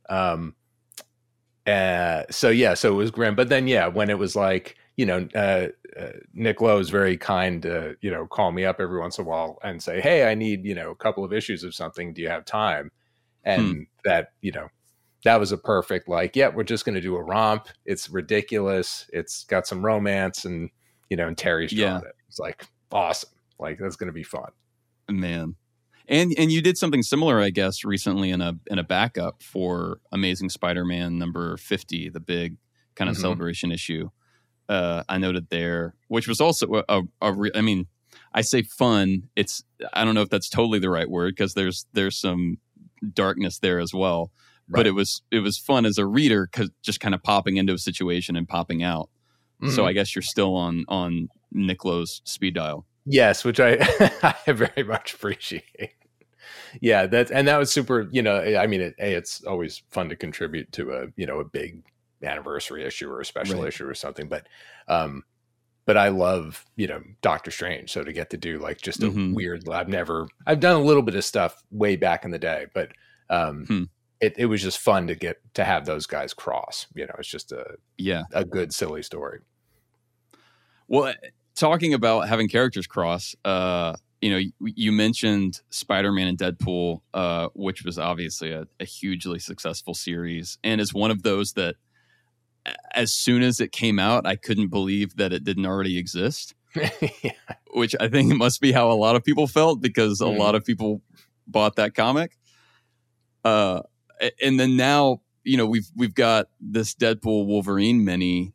So it was grim, but then, when it was like, Nick Lowe is very kind to, call me up every once in a while and say, hey, I need, a couple of issues of something. Do you have time? And that, that was a perfect, like, we're just going to do a romp. It's ridiculous. It's got some romance and, and Terry's drawn it. It's like, awesome. Like, that's going to be fun. Man. And you did something similar, I guess, recently in a backup for Amazing Spider-Man number 50, the big kind of celebration issue. I noted there, which was also I mean, I say fun. I don't know if that's totally the right word because there's some darkness there as well. Right. But it was fun as a reader because just kind of popping into a situation and popping out. So I guess you're still on Nick Lowe's speed dial. Yes, which I very much appreciate. Yeah, that was super. I mean, it's always fun to contribute to a big anniversary issue or a special issue or something. But I love Doctor Strange. So to get to do like just a weird. I've done a little bit of stuff way back in the day, but it was just fun to get to have those guys cross. It's just a good silly story. Well, talking about having characters cross, you mentioned Spider-Man and Deadpool, which was obviously a hugely successful series, and is one of those that, as soon as it came out, I couldn't believe that it didn't already exist. Which I think must be how a lot of people felt because a lot of people bought that comic. And then now, we've got this Deadpool Wolverine mini.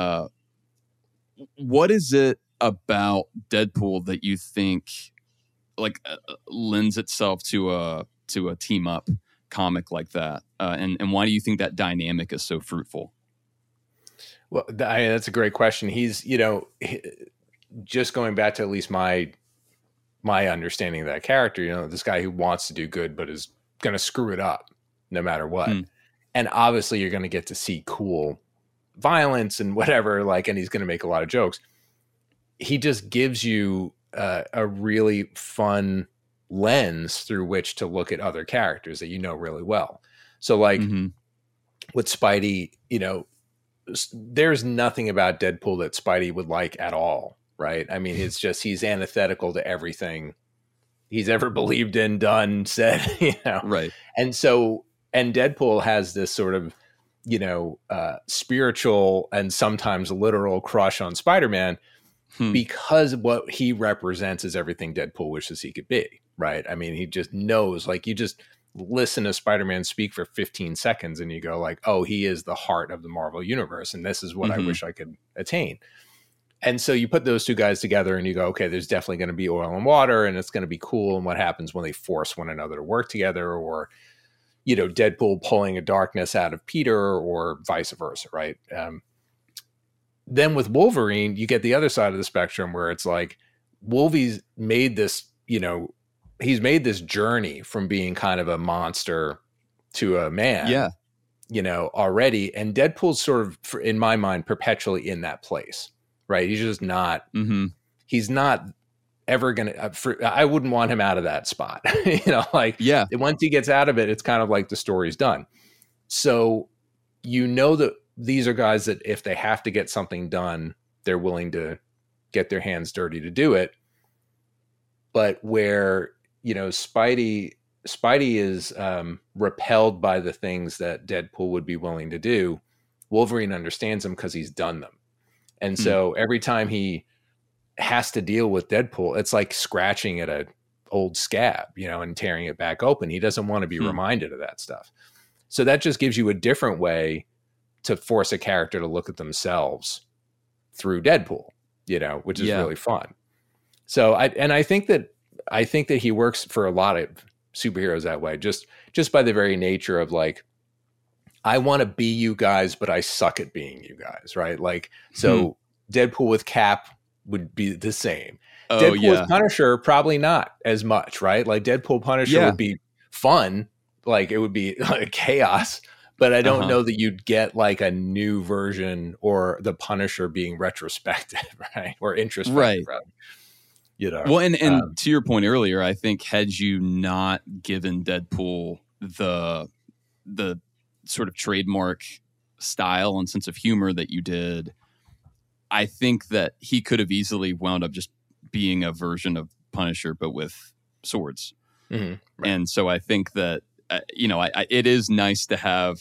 What is it about Deadpool that you think lends itself to a team up comic like that? And why do you think that dynamic is so fruitful? Well, that's a great question. He's, just going back to at least my understanding of that character, you know, this guy who wants to do good but is going to screw it up no matter what. And obviously you're going to get to see cool violence and whatever, like, and he's going to make a lot of jokes. He just gives you a really fun lens through which to look at other characters that you know really well. So like with Spidey, you know, there's nothing about Deadpool that Spidey would like at all, right? I mean, it's just, he's antithetical to everything he's ever believed in, done, said, you know? Right. And so, and Deadpool has this sort of, you know, spiritual and sometimes literal crush on Spider-Man because what he represents is everything Deadpool wishes he could be, right? I mean, he just knows, like, you just listen to Spider-Man speak for 15 seconds and you go like, oh, he is the heart of the Marvel universe. And this is what I wish I could attain. And so you put those two guys together and you go, okay, there's definitely going to be oil and water and it's going to be cool. And what happens when they force one another to work together, or, you know, Deadpool pulling a darkness out of Peter or vice versa. Right. Then with Wolverine, you get the other side of the spectrum where it's like Wolvie's made this, you know, he's made this journey from being kind of a monster to a man, you know, already. And Deadpool's sort of, in my mind, perpetually in that place, right? He's just not, he's not ever going to, I wouldn't want him out of that spot, you know, like, once he gets out of it, it's kind of like the story's done. So, you know, that these are guys that if they have to get something done, they're willing to get their hands dirty to do it. But where, you know, Spidey is repelled by the things that Deadpool would be willing to do, Wolverine understands them because he's done them. And so every time he has to deal with Deadpool, it's like scratching at an old scab, you know, and tearing it back open. He doesn't want to be reminded of that stuff. So that just gives you a different way to force a character to look at themselves through Deadpool, you know, which is really fun. So I think that he works for a lot of superheroes that way, just by the very nature of like, I want to be you guys, but I suck at being you guys, right? Like, so Deadpool with Cap would be the same. Deadpool with Punisher, probably not as much, right? Like Deadpool Punisher would be fun, like it would be like chaos, but I don't know that you'd get like a new version or the Punisher being retrospective, right? Or introspective, rather. You know? Well, and to your point earlier, I think had you not given Deadpool the sort of trademark style and sense of humor that you did, I think that he could have easily wound up just being a version of Punisher, but with swords. Right. And so I think that, you know, it is nice to have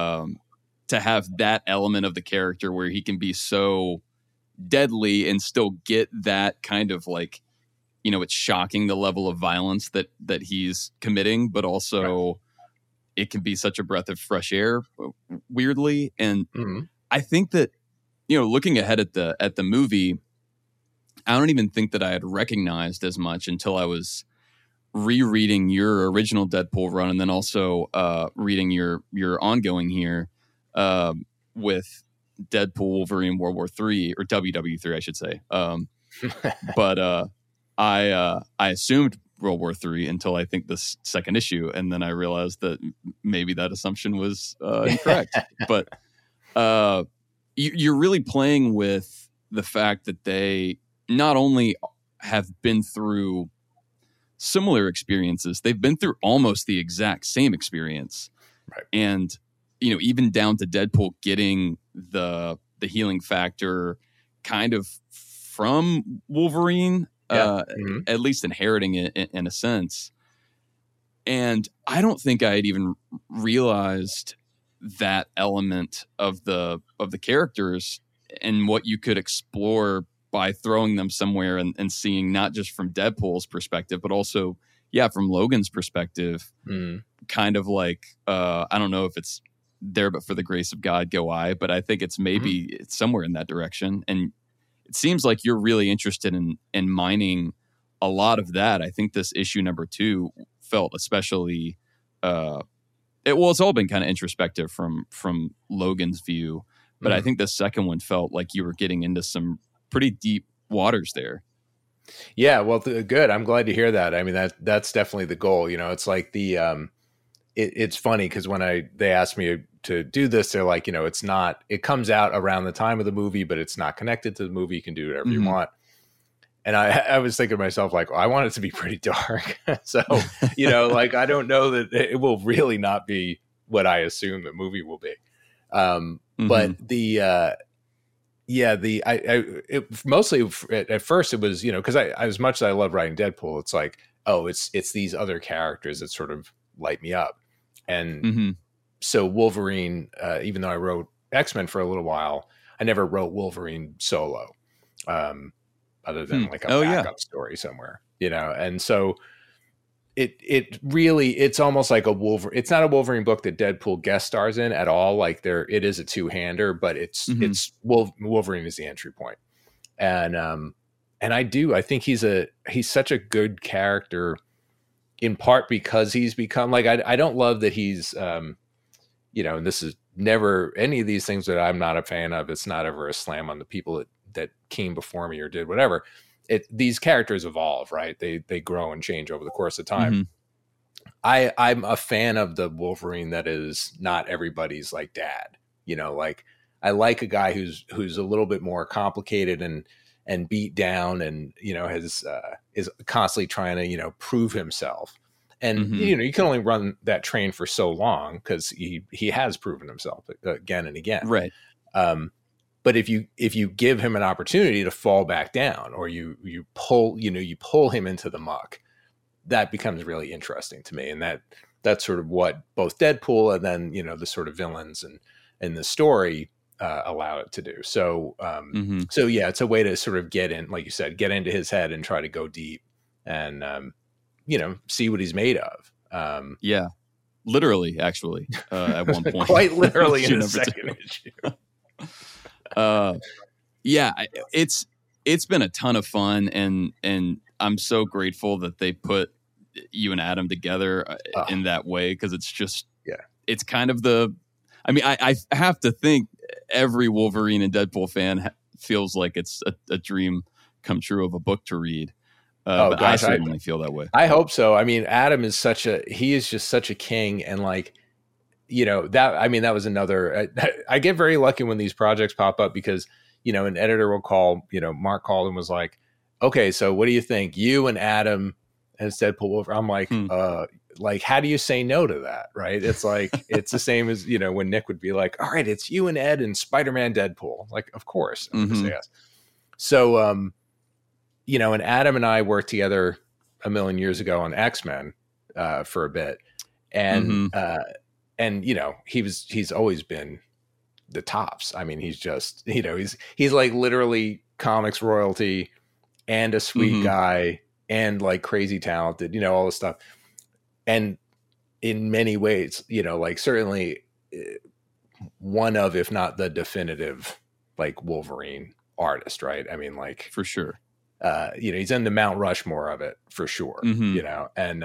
that element of the character where he can be so deadly and still get that kind of like, you know, it's shocking the level of violence that he's committing, but also it can be such a breath of fresh air, weirdly. And I think that, you know, looking ahead at the movie, I don't even think that I had recognized as much until I was rereading your original Deadpool run and then also reading your ongoing here with Deadpool, Wolverine, World War III, or WW3, I should say. But I assumed World War III until I think this second issue, and then I realized that maybe that assumption was incorrect. But you're really playing with the fact that they not only have been through similar experiences, they've been through almost the exact same experience. Right. And, you know, even down to Deadpool getting the healing factor kind of from Wolverine, at least inheriting it in a sense. And I don't think I had even realized that element of the characters and what you could explore by throwing them somewhere and seeing not just from Deadpool's perspective, but also, from Logan's perspective, kind of like, I don't know if it's there, but for the grace of God, go I, but I think it's maybe it's somewhere in that direction. And it seems like you're really interested in mining a lot of that. I think this issue number 2 felt especially, it's all been kind of introspective from Logan's view, but I think the second one felt like you were getting into some pretty deep waters there. Yeah, well, good. I'm glad to hear that. I mean, that's definitely the goal. You know, it's like it's funny because when they asked me to do this, they're like, you know, it comes out around the time of the movie, but it's not connected to the movie. You can do whatever you want. And I was thinking to myself, like, I want it to be pretty dark. So, you know, like, I don't know that it will really not be what I assume the movie will be. But mostly at first it was, you know, because I as much as I love writing Deadpool, it's like, oh, it's these other characters that sort of light me up. And so Wolverine, even though I wrote X-Men for a little while, I never wrote Wolverine solo, other than like a backup story somewhere, you know. And so it's almost like it's not a Wolverine book that Deadpool guest stars in at all. Like it is a two-hander, but it's Wolverine is the entry point. And I think he's such a good character, in part because he's become like, I don't love that he's, you know, and this is never any of these things that I'm not a fan of. It's not ever a slam on the people that came before me or did whatever. These characters evolve, right? They grow and change over the course of time. I'm a fan of the Wolverine that is not everybody's like dad, you know, like I like a guy who's a little bit more complicated and beat down and, you know, is constantly trying to, you know, prove himself. And, you know, you can only run that train for so long because he has proven himself again and again. Right. But if you give him an opportunity to fall back down, or you pull him into the muck, that becomes really interesting to me. And that's sort of what both Deadpool and then, you know, the sort of villains and the story allow it to do. So, so yeah, it's a way to sort of get in, like you said, get into his head and try to go deep and, you know, see what he's made of. Yeah, literally, actually, at one point, quite literally in the second issue. Yeah, it's been a ton of fun, and I'm so grateful that they put you and Adam together in that way, because it's just, it's kind of I mean, I have to think every Wolverine and Deadpool fan feels like it's a dream come true of a book to read. But gosh, I certainly feel that way. I hope so. I mean, Adam is he is just such a king, and like, you know, that was another, I get very lucky when these projects pop up, because, you know, an editor will call, you know, Mark called and was like, okay, so what do you think? You and Adam as Deadpool Wolverine. I'm like, like, how do you say no to that? Right. It's like, it's the same as, you know, when Nick would be like, all right, it's you and Ed and Spider-Man Deadpool. Like, of course. I'm gonna say yes. So, you know, and Adam and I worked together a million years ago on X-Men for a bit. And, and, you know, he's always been the tops. I mean, he's just, you know, he's like literally comics royalty and a sweet guy and like crazy talented, you know, all this stuff. And in many ways, you know, like certainly one of, if not the definitive, like Wolverine artist, right? I mean, like, for sure. You know, he's in the Mount Rushmore of it for sure, you know, and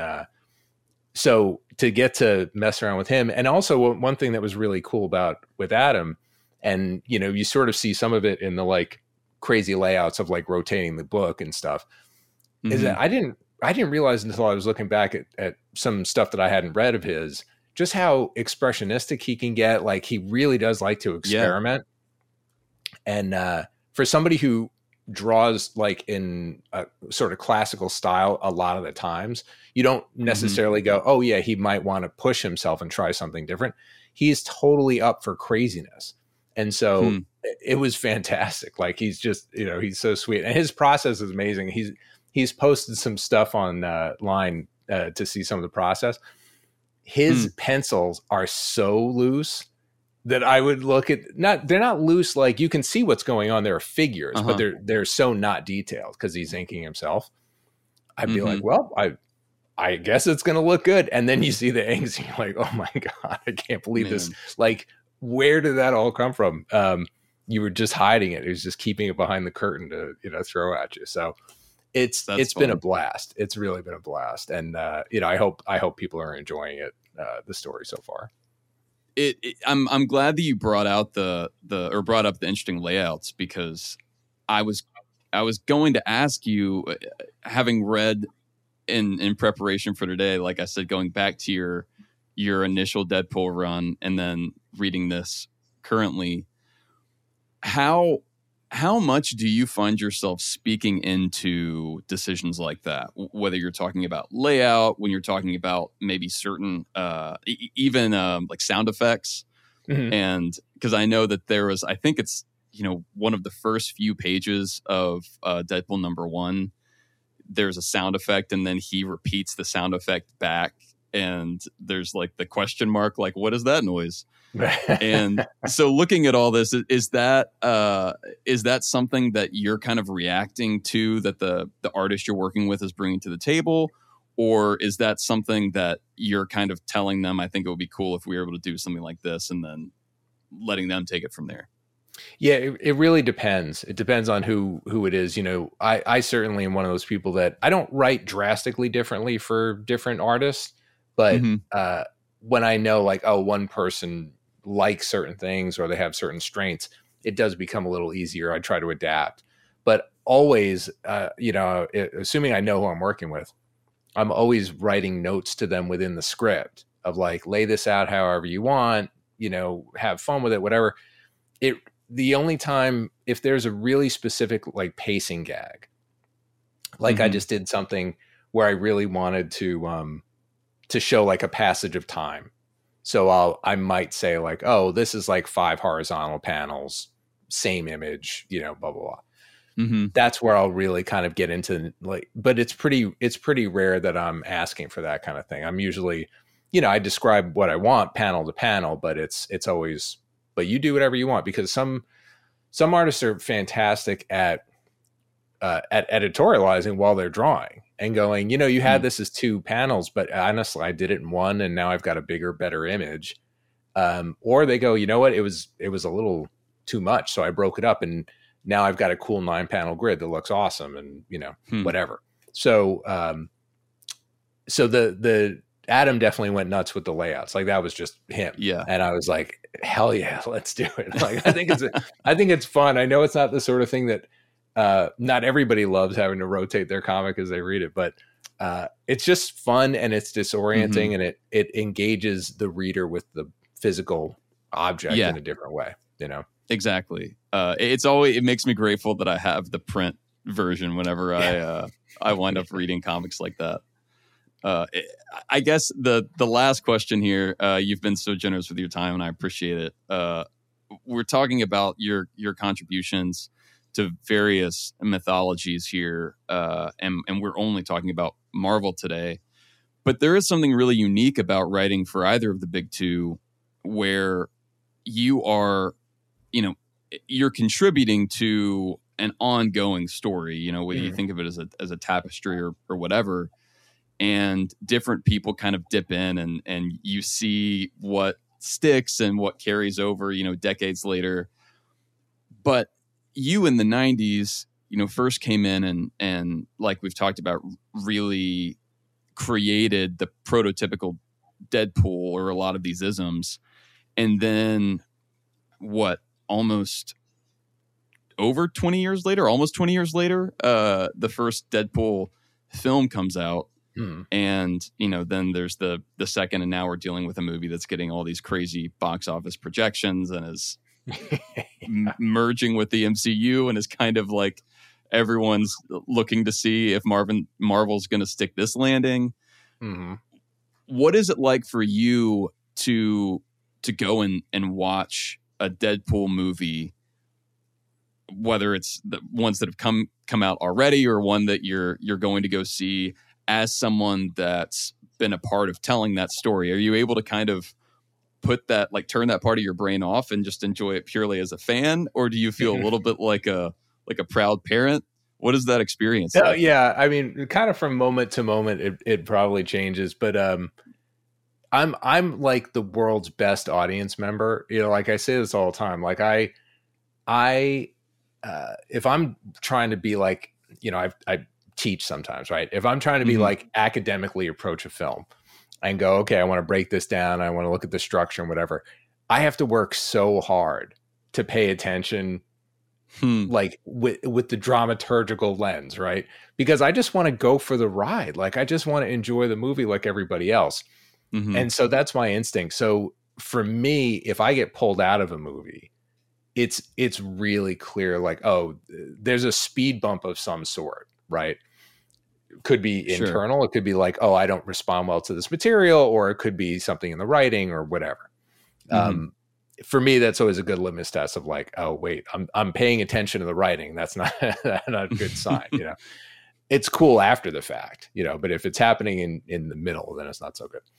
so to get to mess around with him. And also one thing that was really cool with Adam, and, you know, you sort of see some of it in the like crazy layouts of like rotating the book and stuff, is that I didn't realize until I was looking back at some stuff that I hadn't read of his, just how expressionistic he can get. Like, he really does like to experiment. And for somebody who draws like in a sort of classical style a lot of the times, you don't necessarily go, oh yeah, he might want to push himself and try something different. He's totally up for craziness. And so it was fantastic. Like, he's just, you know, he's so sweet, and his process is amazing. He's posted some stuff on line to see some of the process. His pencils are so loose that I would look at, they're not loose, like you can see what's going on. There are figures, but they're so not detailed because he's inking himself. I'd be like, well, I guess it's going to look good. And then you see the inks and you're like, oh my God, I can't believe this. Like, where did that all come from? You were just hiding it. It was just keeping it behind the curtain to, you know, throw at you. So it's been a blast. It's really been a blast. And, you know, I hope people are enjoying it, the story so far. I'm glad that you brought up the interesting layouts, because I was I was going to ask you, having read in preparation for today, like I said, going back to your initial Deadpool run and then reading this currently, how much do you find yourself speaking into decisions like that? Whether you're talking about layout, when you're talking about maybe certain, even like sound effects. Mm-hmm. And because I know that there was, I think it's, one of the first few pages of Deadpool #1, there's a sound effect and then he repeats the sound effect back. And there's like the question mark, like, what is that noise? And so looking at all this, is that something that you're kind of reacting to, that the artist you're working with is bringing to the table? Or is that something that you're kind of telling them, I think it would be cool if we were able to do something like this, and then letting them take it from there? Yeah, it really depends. It depends on who it is. I certainly am one of those people that I don't write drastically differently for different artists, but mm-hmm. When I know like, oh, one person likes certain things or they have certain strengths, it does become a little easier. I try to adapt, but always, assuming I know who I'm working with, I'm always writing notes to them within the script of like, lay this out however you want, have fun with it, whatever. The only time, if there's a really specific like pacing gag, like mm-hmm. I just did something where I really wanted to show like a passage of time. So I might say like, oh, this is like 5 horizontal panels, same image, blah, blah, blah. Mm-hmm. That's where I'll really kind of get into like, but it's pretty rare that I'm asking for that kind of thing. I'm usually, I describe what I want panel to panel, but it's always, but you do whatever you want, because some artists are fantastic at editorializing while they're drawing and going, you had this as 2 panels, but honestly, I did it in 1 and now I've got a bigger, better image. Or they go, you know what? It was a little too much. So I broke it up and now I've got a cool 9-panel grid that looks awesome and, whatever. So, the Adam definitely went nuts with the layouts. Like that was just him. Yeah. And I was like, hell yeah, let's do it. Like, I think it's fun. I know it's not the sort of thing that, not everybody loves having to rotate their comic as they read it, but, it's just fun and it's disorienting mm-hmm. and it engages the reader with the physical object in a different way, Exactly. It makes me grateful that I have the print version whenever I wind up reading comics like that. I guess the last question here, you've been so generous with your time and I appreciate it. We're talking about your contributions to various mythologies here, and we're only talking about Marvel today. But there is something really unique about writing for either of the big two, where you are, you're contributing to an ongoing story, whether you think of it as a tapestry or whatever. And different people kind of dip in and you see what sticks and what carries over, decades later. But you in the 90s, first came in and like we've talked about, really created the prototypical Deadpool or a lot of these isms. And then almost 20 years later, the first Deadpool film comes out. And, then there's the second, and now we're dealing with a movie that's getting all these crazy box office projections and is merging with the MCU and is kind of like everyone's looking to see if Marvel's going to stick this landing. Mm-hmm. What is it like for you to go and watch a Deadpool movie, whether it's the ones that have come out already or one that you're going to go see, as someone that's been a part of telling that story? Are you able to kind of turn that part of your brain off and just enjoy it purely as a fan? Or do you feel a little bit like a proud parent? What is that experience like? Yeah. I mean, kind of from moment to moment, it probably changes, but, I'm like the world's best audience member. Like I say this all the time. Like if I'm trying to be like, I teach sometimes, right? If I'm trying to be like academically approach a film and go, okay, I want to break this down, I want to look at the structure and whatever, I have to work so hard to pay attention like with the dramaturgical lens, right? Because I just want to go for the ride. Like I just want to enjoy the movie like everybody else. Mm-hmm. And so that's my instinct. So for me, if I get pulled out of a movie, it's really clear, like, oh, there's a speed bump of some sort, right? It could be internal. It could be like, oh, I don't respond well to this material, or it could be something in the writing or whatever. Mm-hmm. For me, that's always a good litmus test of like, oh, wait, I'm paying attention to the writing. That's not a good sign, you know. It's cool after the fact, you know, but if it's happening in the middle, then it's not so good.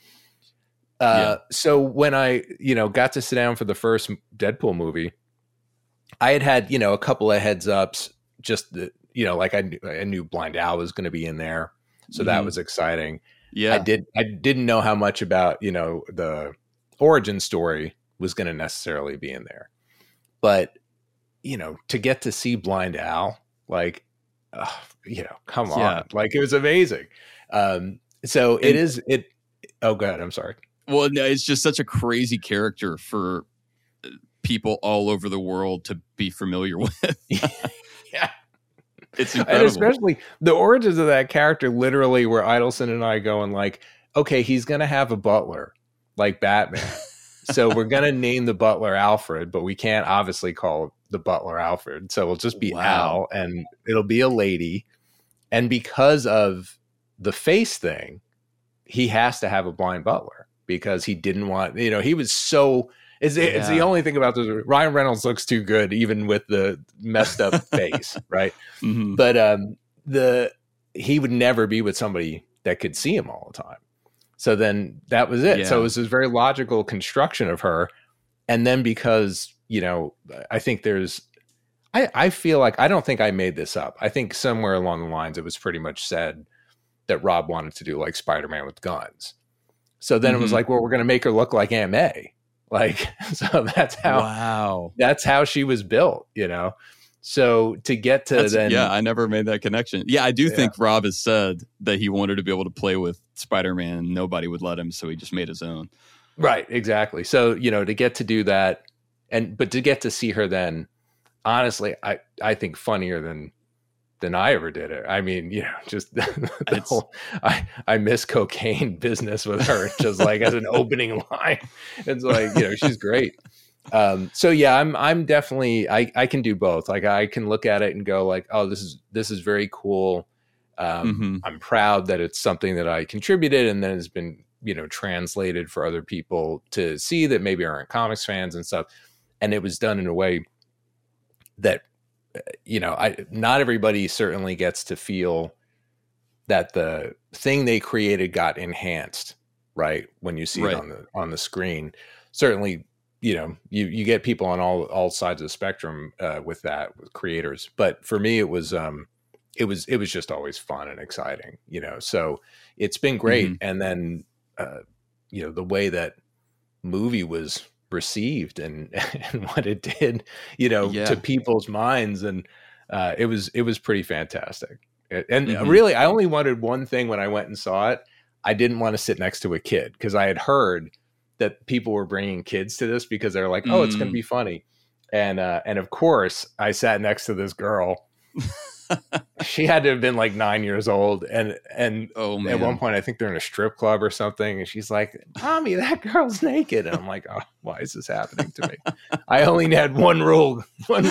So when I, you know, got to sit down for the first Deadpool movie, I had, you know, a couple of heads ups, just the, you know, like I knew Blind Al was going to be in there. So that was exciting. Yeah. I didn't know how much about, you know, the origin story was going to necessarily be in there, but, you know, to get to see Blind Al, like, you know, come on, like it was amazing. So it is, oh, go ahead. I'm sorry. Well, no, it's just such a crazy character for people all over the world to be familiar with. Yeah. It's incredible. And especially the origins of that character literally were Idelson and I going like, okay, he's going to have a butler like Batman. So we're going to name the butler Alfred, but we can't obviously call the butler Alfred. So it'll just be Al, and it'll be a lady. And because of the face thing, he has to have a blind butler because he didn't want, you know, he was so, it's the only thing about this. Ryan Reynolds looks too good, even with the messed up face, right? Mm-hmm. But he would never be with somebody that could see him all the time. So then that was it. Yeah. So it was this very logical construction of her. And then because, you know, I think I feel like, I don't think I made this up. I think somewhere along the lines, it was pretty much said that Rob wanted to do like Spider-Man with guns. So then it was like, well, we're going to make her look like Aunt May. Like, so that's how she was built, you know? So to get to I never made that connection. Yeah, I do think Rob has said that he wanted to be able to play with Spider-Man and nobody would let him. So he just made his own. Right. Exactly. So, you know, to get to do that but to get to see her then, honestly, I think funnier than I ever did it. I mean, you know, just the whole, I miss cocaine business with her, just like as an opening line. It's like, you know, she's great. So yeah, I'm definitely, I can do both. Like I can look at it and go like, oh, this is very cool. I'm proud that it's something that I contributed and then has been, you know, translated for other people to see that maybe aren't comics fans and stuff. And it was done in a way that, you know, not everybody certainly gets to feel that the thing they created got enhanced, right? When you see it on the screen, certainly, you know, you get people on all sides of the spectrum with creators. But for me, it was just always fun and exciting, you know. So it's been great. And then, you know, the way that movie was received and what it did, you know, to people's minds, and it was pretty fantastic. And really, I only wanted one thing when I went and saw it. I didn't want to sit next to a kid because I had heard that people were bringing kids to this because they're like, oh, it's going to be funny. And of course I sat next to this girl. She had to have been like 9 years old. And oh, man. At one point, I think they're in a strip club or something. And she's like, Mommy, that girl's naked. And I'm like, oh, why is this happening to me? I only had one rule.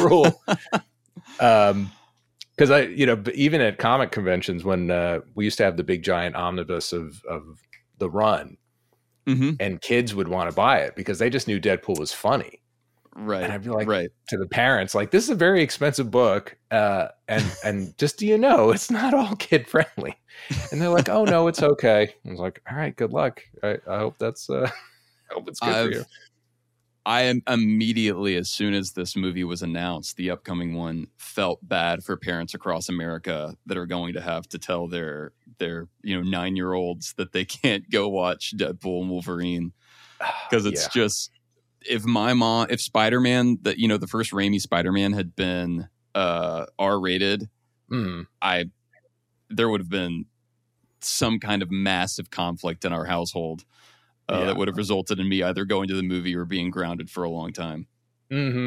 Because I, you know, even at comic conventions, when we used to have the big giant omnibus of The Run, and kids would want to buy it because they just knew Deadpool was funny. Right. And I'd be like to the parents, like, this is a very expensive book. And just, do you know, it's not all kid friendly. And they're like, oh no, it's okay. I was like, all right, good luck. I hope that's, I hope it's good for you. I am immediately, as soon as this movie was announced, the upcoming one, felt bad for parents across America that are going to have to tell their, you know, 9-year-olds that they can't go watch Deadpool and Wolverine. Cause it's just, if Spider-Man, that, you know, the first Raimi Spider-Man had been R-rated, there would have been some kind of massive conflict in our household that would have resulted in me either going to the movie or being grounded for a long time.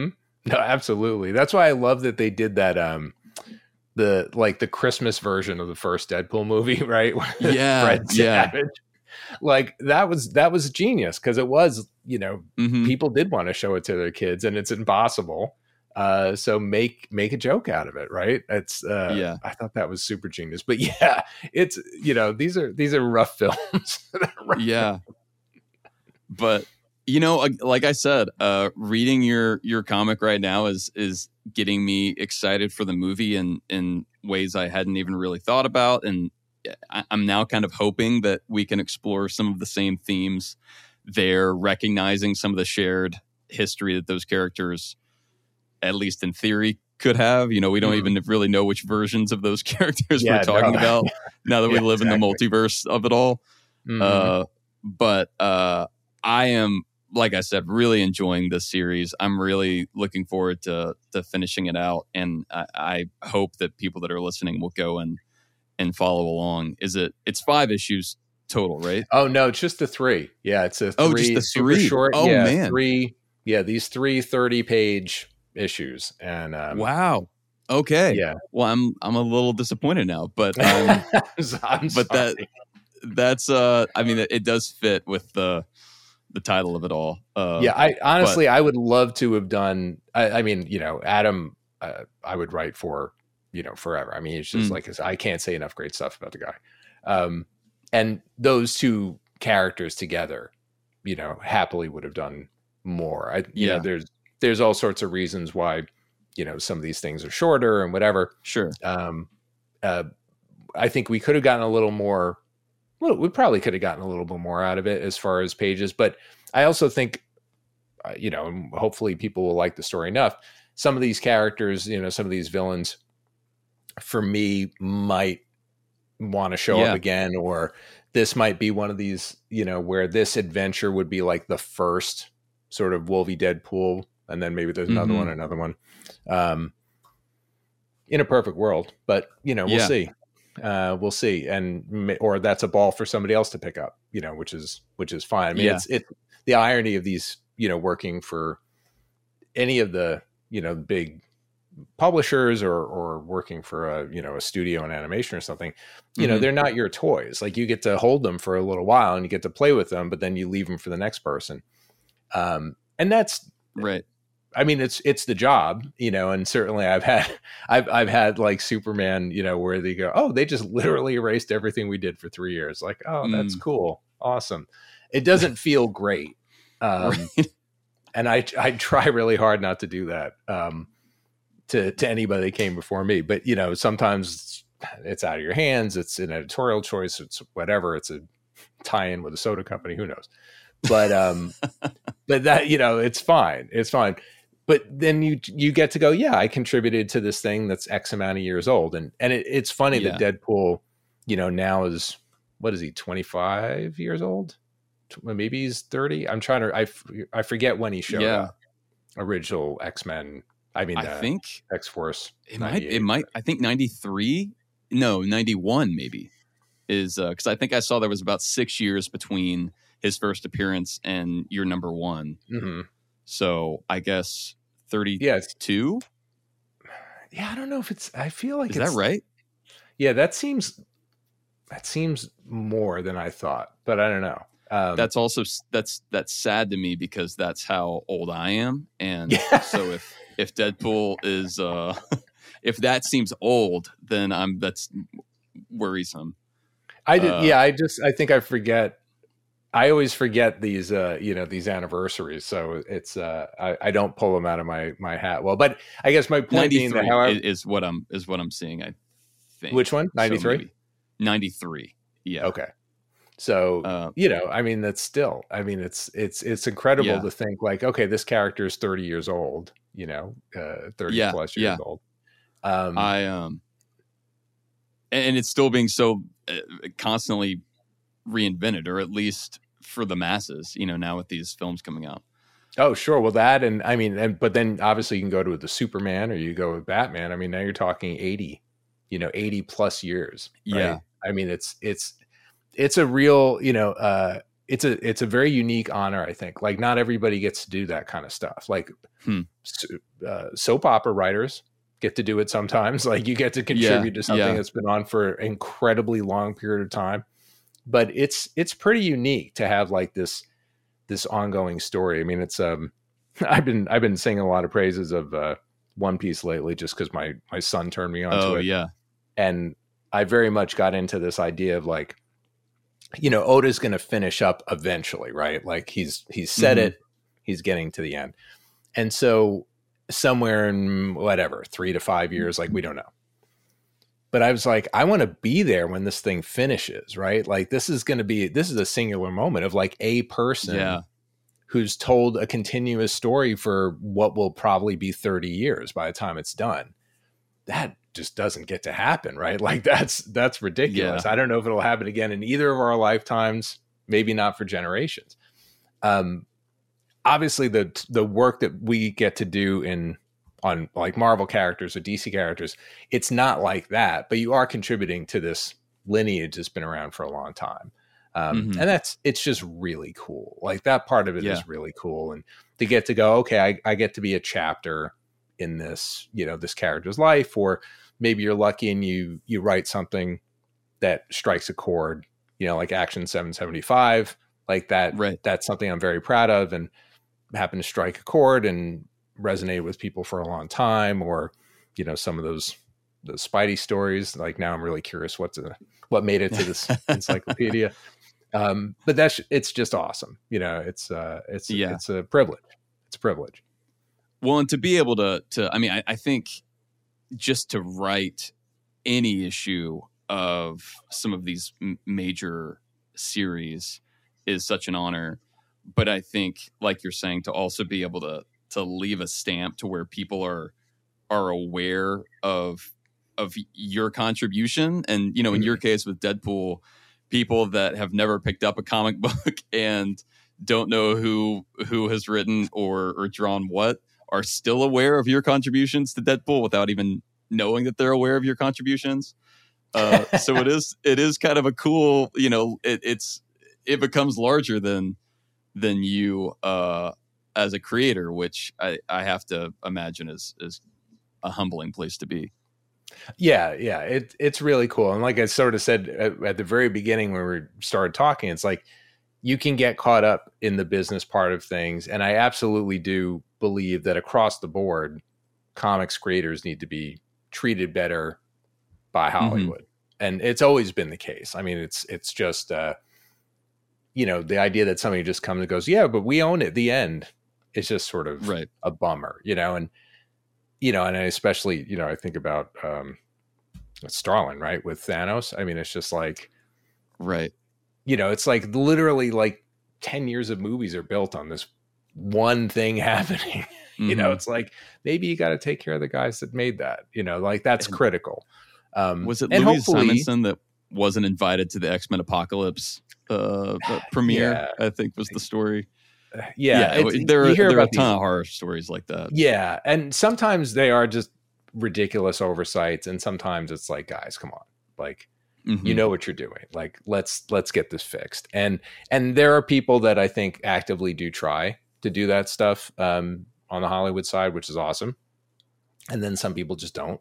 No, absolutely. That's why I love that they did that. The Christmas version of the first Deadpool movie, right? Yeah, Fred Savage. Like that was genius because it was, people did want to show it to their kids, and it's impossible. So make a joke out of it, right? It's I thought that was super genius. But yeah, it's these are rough films. Yeah, but like I said, reading your comic right now is getting me excited for the movie in ways I hadn't even really thought about, and I'm now kind of hoping that we can explore some of the same themes there, recognizing some of the shared history that those characters, at least in theory, could have. We don't even really know which versions of those characters we're talking about now that we live in the multiverse of it all. But I am, like I said, really enjoying this series. I'm really looking forward to finishing it out, and I hope that people that are listening will go and follow along. It's 5 issues total, right? Oh no, it's just the 3. Yeah, it's a 3. Oh, just the 3 short. Oh yeah, man, 3. Yeah, these 3 30-page issues, and wow. Okay. Yeah. Well, I'm a little disappointed now, but I'm but sorry. that's I mean, it does fit with the title of it all. I honestly I would love to have done. I mean, Adam, I would write for forever. I mean, it's just like I can't say enough great stuff about the guy. And those 2 characters together, happily would have done more. There's all sorts of reasons why, some of these things are shorter and whatever. Sure. I think we could have gotten a little more. Well, we probably could have gotten a little bit more out of it as far as pages, but I also think, hopefully people will like the story enough. Some of these characters, some of these villains, for me, might want to show up again, or this might be one of these, where this adventure would be like the first sort of Wolvie Deadpool, and then maybe there's another one. In a perfect world, but we'll see. We'll see, or that's a ball for somebody else to pick up, which is fine. I mean, it's the irony of these, working for any of the, big publishers or working for a studio in animation or something, they're not your toys. Like you get to hold them for a little while and you get to play with them, but then you leave them for the next person. And that's right. I mean, it's the job, and certainly I've had like Superman, where they go, oh, they just literally erased everything we did for 3 years. Like, oh, that's cool. Awesome. It doesn't feel great. And I try really hard not to do that to anybody that came before me. But, sometimes it's out of your hands. It's an editorial choice. It's whatever. It's a tie-in with a soda company. Who knows? But but that, it's fine. It's fine. But then you get to go, yeah, I contributed to this thing that's X amount of years old. And it's funny that Deadpool, now is, what is he, 25 years old? Maybe he's 30. I'm trying to, I forget when he showed up. Original X-Men. I mean, I think X-Force. It might, I think 93. No, 91 maybe is, because I think I saw there was about 6 years between his first appearance and year number 1. Mm-hmm. So I guess 32. Yeah, I don't know if it's. I feel like is that right? Yeah, that seems more than I thought, but I don't know. That's also that's sad to me because that's how old I am, and so if Deadpool is if that seems old, then that's worrisome. I think I forget. I always forget these, these anniversaries. So it's, I don't pull them out of my hat. Well, but I guess my point being that however is what I'm seeing. I think. Which one? 93? 93. Yeah. Okay. So, I mean, that's still, I mean, it's incredible to think like, okay, this character is 30 years old, 30 plus years old. And it's still being so constantly reinvented, or at least for the masses, now with these films coming out. Oh, sure. Well, that, and I mean, but then obviously you can go to the Superman or you go with Batman. I mean, now you're talking 80 plus years. Right? Yeah. I mean, it's a real, it's a very unique honor, I think. Like, not everybody gets to do that kind of stuff. Like soap opera writers get to do it sometimes. Like, you get to contribute to something that's been on for an incredibly long period of time. But it's pretty unique to have like this ongoing story. I mean, it's I've been singing a lot of praises of One Piece lately, just because my son turned me on to it. Oh yeah, and I very much got into this idea of like, you know, Oda's going to finish up eventually, right? Like he's said it, he's getting to the end, and so somewhere in whatever 3 to 5 years, like we don't know. But I was like, I want to be there when this thing finishes, right? Like this is a singular moment of like a person who's told a continuous story for what will probably be 30 years by the time it's done. That just doesn't get to happen, right? Like that's ridiculous. I don't know if it'll happen again in either of our lifetimes, maybe not for generations. Obviously the work that we get to do on like Marvel characters or DC characters, it's not like that, but you are contributing to this lineage that's been around for a long time. And it's just really cool. Like that part of it is really cool. And to get to go, okay, I get to be a chapter in this, you know, this character's life, or maybe you're lucky and you write something that strikes a chord, you know, like Action 775, like that. Right. That's something I'm very proud of and happened to strike a chord and resonate with people for a long time. Or, you know, some of those Spidey stories, like now I'm really curious what made it to this encyclopedia. But it's just awesome. You know, it's a privilege. It's a privilege. Well, and to be able to I mean, I think just to write any issue of some of these major series is such an honor. But I think, like you're saying, to also be able to leave a stamp to where people are aware of your contribution. And, you know, in your case with Deadpool, people that have never picked up a comic book and don't know who has written or drawn what are still aware of your contributions to Deadpool without even knowing that they're aware of your contributions. So it is kind of a cool, you know, it becomes larger than you as a creator, which I have to imagine is a humbling place to be. Yeah. It's really cool. And like I sort of said at the very beginning when we started talking, it's like you can get caught up in the business part of things. And I absolutely do believe that across the board, comics creators need to be treated better by Hollywood. And it's always been the case. I mean, it's just, you know, the idea that somebody just comes and goes, yeah, but we own it. The end is just sort of a bummer, you know, and I especially, you know, I think about Starlin, right, with Thanos. I mean, it's just like, you know, it's like literally like 10 years of movies are built on this one thing happening. You know, it's like, maybe you got to take care of the guys that made that, you know, like that's critical. Was it Louise Simonson that wasn't invited to the X-Men Apocalypse premiere? I think was the story. There are a ton of horror stories like that. Yeah, and sometimes they are just ridiculous oversights, and sometimes it's like, guys, come on, like you know what you're doing. Like let's get this fixed. And there are people that I think actively do try to do that stuff on the Hollywood side, which is awesome. And then some people just don't.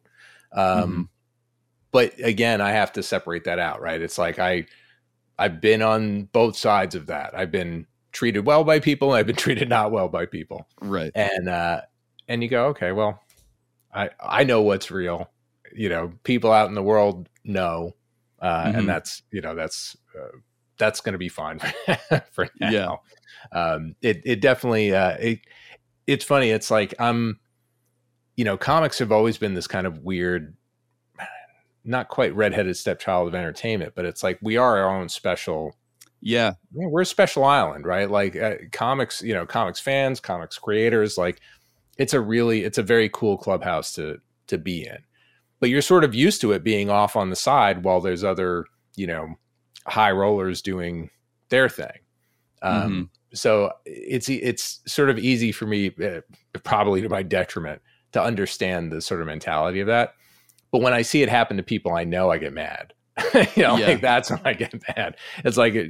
But again, I have to separate that out, right? It's like I've been on both sides of that. I've been treated well by people, and I've been treated not well by people. Right. And you go, okay, well, I know what's real. You know, people out in the world know, and that's, you know, that's going to be fine for now. Yeah. It definitely, it's funny. It's like, you know, comics have always been this kind of weird, not quite redheaded stepchild of entertainment, but it's like, we are our own special. Yeah. We're a special island, right? Like comics, you know, comics fans, comics creators, like it's a very cool clubhouse to be in, but you're sort of used to it being off on the side while there's other, you know, high rollers doing their thing. So it's sort of easy for me, probably to my detriment, to understand the sort of mentality of that. But when I see it happen to people I know, I get mad. You know, like that's when I get mad. It's like,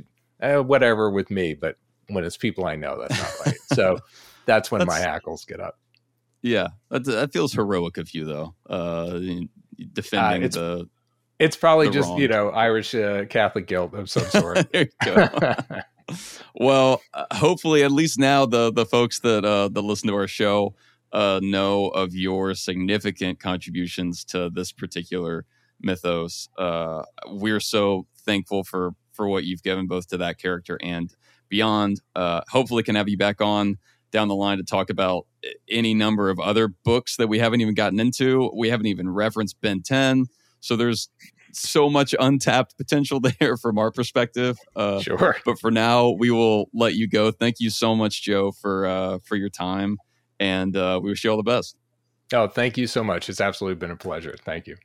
whatever with me, but when it's people I know, that's not right. So that's when my hackles get up. Yeah, that feels heroic of you, though. Defending it's probably just wrong. Irish Catholic guilt of some sort. There you go. Well, hopefully, at least now the folks that listen to our show know of your significant contributions to this particular mythos. We're so thankful for what you've given both to that character and beyond. Hopefully, can have you back on down the line to talk about any number of other books that we haven't even gotten into. We haven't even referenced Ben 10. So there's so much untapped potential there from our perspective. Sure. But for now, we will let you go. Thank you so much, Joe, for your time. And we wish you all the best. Oh, thank you so much. It's absolutely been a pleasure. Thank you.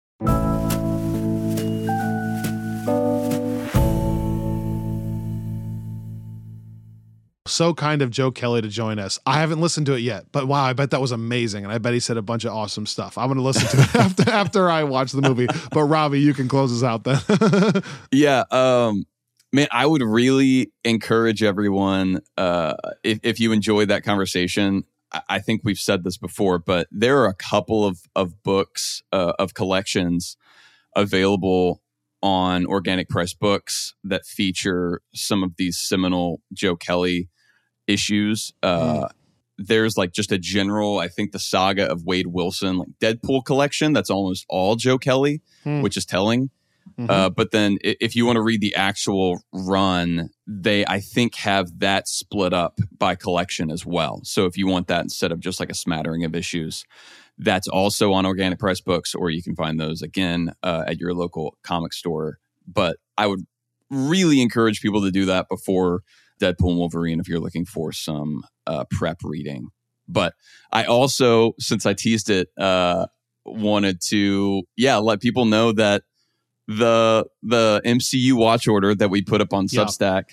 So kind of Joe Kelly to join us. I haven't listened to it yet, but wow, I bet that was amazing. And I bet he said a bunch of awesome stuff. I'm going to listen to it after I watch the movie. But Robbie, you can close us out then. Yeah. Man, I would really encourage everyone, if you enjoyed that conversation, I think we've said this before, but there are a couple of books, of collections available on Organic Press Books that feature some of these seminal Joe Kelly issues. There's like just a general, I think the saga of Wade Wilson, like Deadpool collection, that's almost all Joe Kelly, which is telling. But then if you want to read the actual run, they, I think, have that split up by collection as well. So if you want that instead of just like a smattering of issues, that's also on Organic Press Books, or you can find those again at your local comic store. But I would really encourage people to do that before Deadpool and Wolverine if you're looking for some prep reading. But I also, since I teased it, wanted to let people know that the MCU watch order that we put up on Substack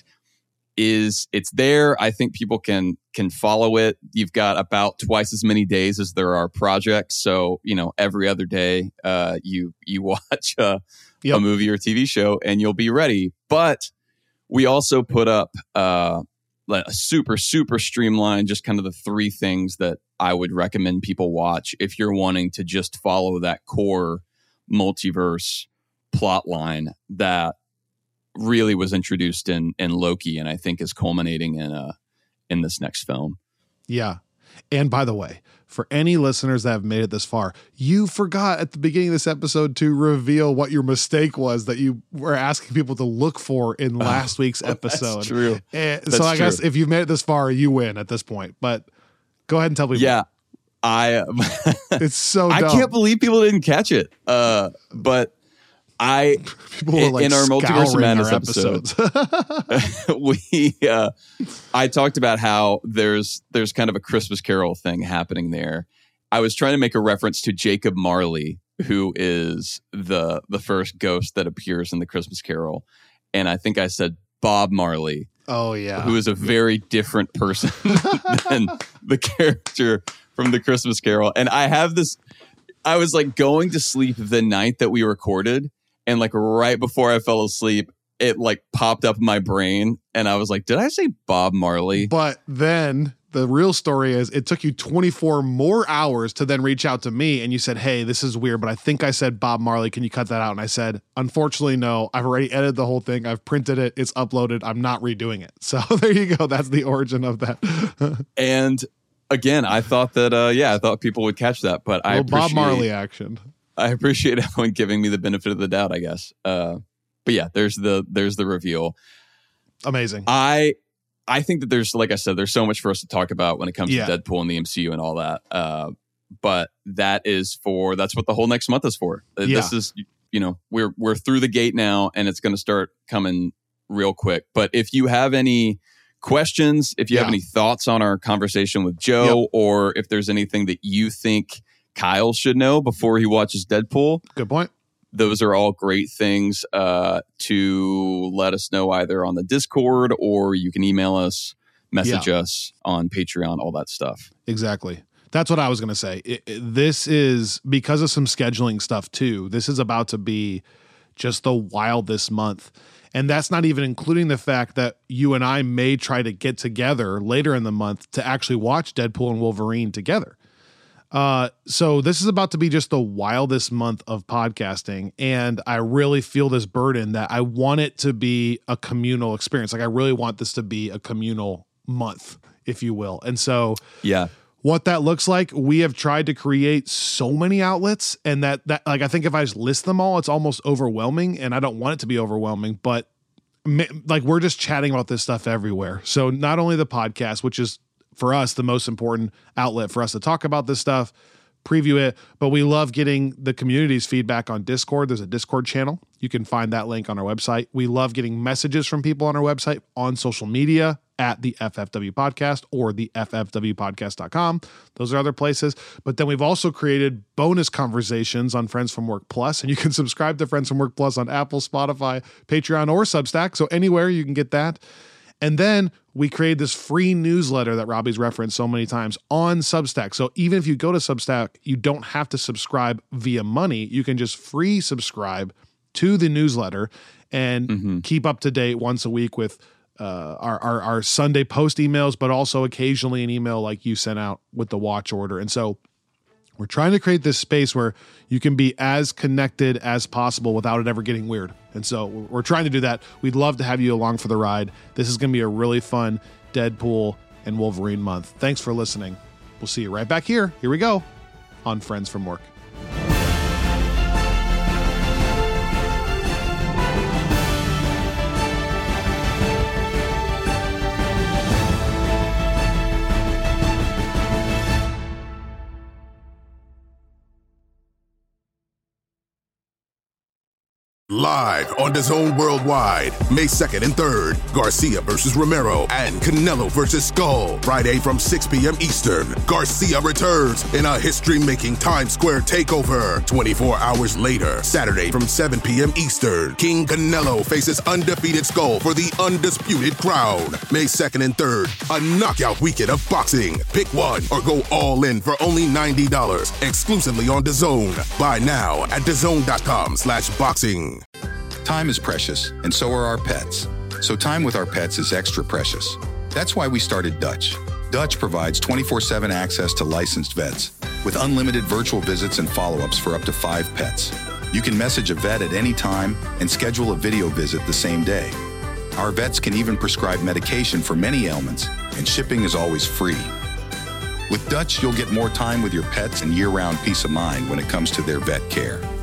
it's there. I think people can follow it. You've got about twice as many days as there are projects. So, every other day you watch a movie or TV show and you'll be ready. But we also put up a super, super streamlined, just kind of the 3 things that I would recommend people watch if you're wanting to just follow that core multiverse plot line that really was introduced in Loki, and I think is culminating in this next film. Yeah. And by the way, for any listeners that have made it this far, you forgot at the beginning of this episode to reveal what your mistake was that you were asking people to look for in last week's episode. That's true. So I guess if you've made it this far, you win at this point. But go ahead and tell people. Yeah. It's so dumb. I can't believe people didn't catch it. But people were like in our Multiverse of Madness episodes, I talked about how there's kind of a Christmas Carol thing happening there. I was trying to make a reference to Jacob Marley, who is the first ghost that appears in the Christmas Carol, and I think I said Bob Marley. Oh yeah, who is a very different person than the character from the Christmas Carol. And I was like going to sleep the night that we recorded. And like right before I fell asleep, it like popped up in my brain. And I was like, did I say Bob Marley? But then the real story is it took you 24 more hours to then reach out to me. And you said, hey, this is weird, but I think I said Bob Marley. Can you cut that out? And I said, unfortunately, no. I've already edited the whole thing. I've printed it. It's uploaded. I'm not redoing it. So there you go. That's the origin of that. And again, I thought that, I thought people would catch that. But I appreciate Bob Marley action. I appreciate everyone giving me the benefit of the doubt, I guess. But yeah, there's the reveal. Amazing. I think that there's, like I said, there's so much for us to talk about when it comes to Deadpool and the MCU and all that. But that's what the whole next month is for. This is, we're through the gate now, and it's going to start coming real quick. But if you have any questions, if you have any thoughts on our conversation with Joe, or if there's anything that you think Kyle should know before he watches Deadpool. Good point. Those are all great things to let us know either on the Discord, or you can email us, message us on Patreon, all that stuff. Exactly. That's what I was going to say. This is, because of some scheduling stuff too, this is about to be just the wildest month. And that's not even including the fact that you and I may try to get together later in the month to actually watch Deadpool and Wolverine together. So this is about to be just the wildest month of podcasting. And I really feel this burden that I want it to be a communal experience. Like I really want this to be a communal month, if you will. And so what that looks like, we have tried to create so many outlets, and that like, I think if I just list them all, it's almost overwhelming, and I don't want it to be overwhelming, but like we're just chatting about this stuff everywhere. So not only the podcast, which is for us the most important outlet for us to talk about this stuff, preview it, but we love getting the community's feedback on Discord. There's a Discord channel. You can find that link on our website. We love getting messages from people on our website, on social media, at the FFW Podcast or the FFWpodcast.com. Those are other places. But then we've also created bonus conversations on Friends from Work Plus, and you can subscribe to Friends from Work Plus on Apple, Spotify, Patreon, or Substack. So anywhere you can get that. And then we created this free newsletter that Robbie's referenced so many times on Substack. So even if you go to Substack, you don't have to subscribe via money. You can just free subscribe to the newsletter and keep up to date once a week with our Sunday post emails, but also occasionally an email like you sent out with the watch order. And so we're trying to create this space where you can be as connected as possible without it ever getting weird. And so we're trying to do that. We'd love to have you along for the ride. This is going to be a really fun Deadpool and Wolverine month. Thanks for listening. We'll see you right back here. Here we go on Friends from Work. Live on DAZN Worldwide, May 2nd and 3rd, Garcia versus Romero and Canelo versus Skull. Friday from 6 p.m. Eastern, Garcia returns in a history-making Times Square takeover. 24 hours later, Saturday from 7 p.m. Eastern, King Canelo faces undefeated Skull for the undisputed crown. May 2nd and 3rd, a knockout weekend of boxing. Pick one or go all in for only $90, exclusively on DAZN. Buy now at DAZN.com/boxing. Time is precious, and so are our pets. So time with our pets is extra precious. That's why we started Dutch. Dutch provides 24/7 access to licensed vets with unlimited virtual visits and follow-ups for up to 5 pets. You can message a vet at any time and schedule a video visit the same day. Our vets can even prescribe medication for many ailments, and shipping is always free. With Dutch, you'll get more time with your pets and year-round peace of mind when it comes to their vet care.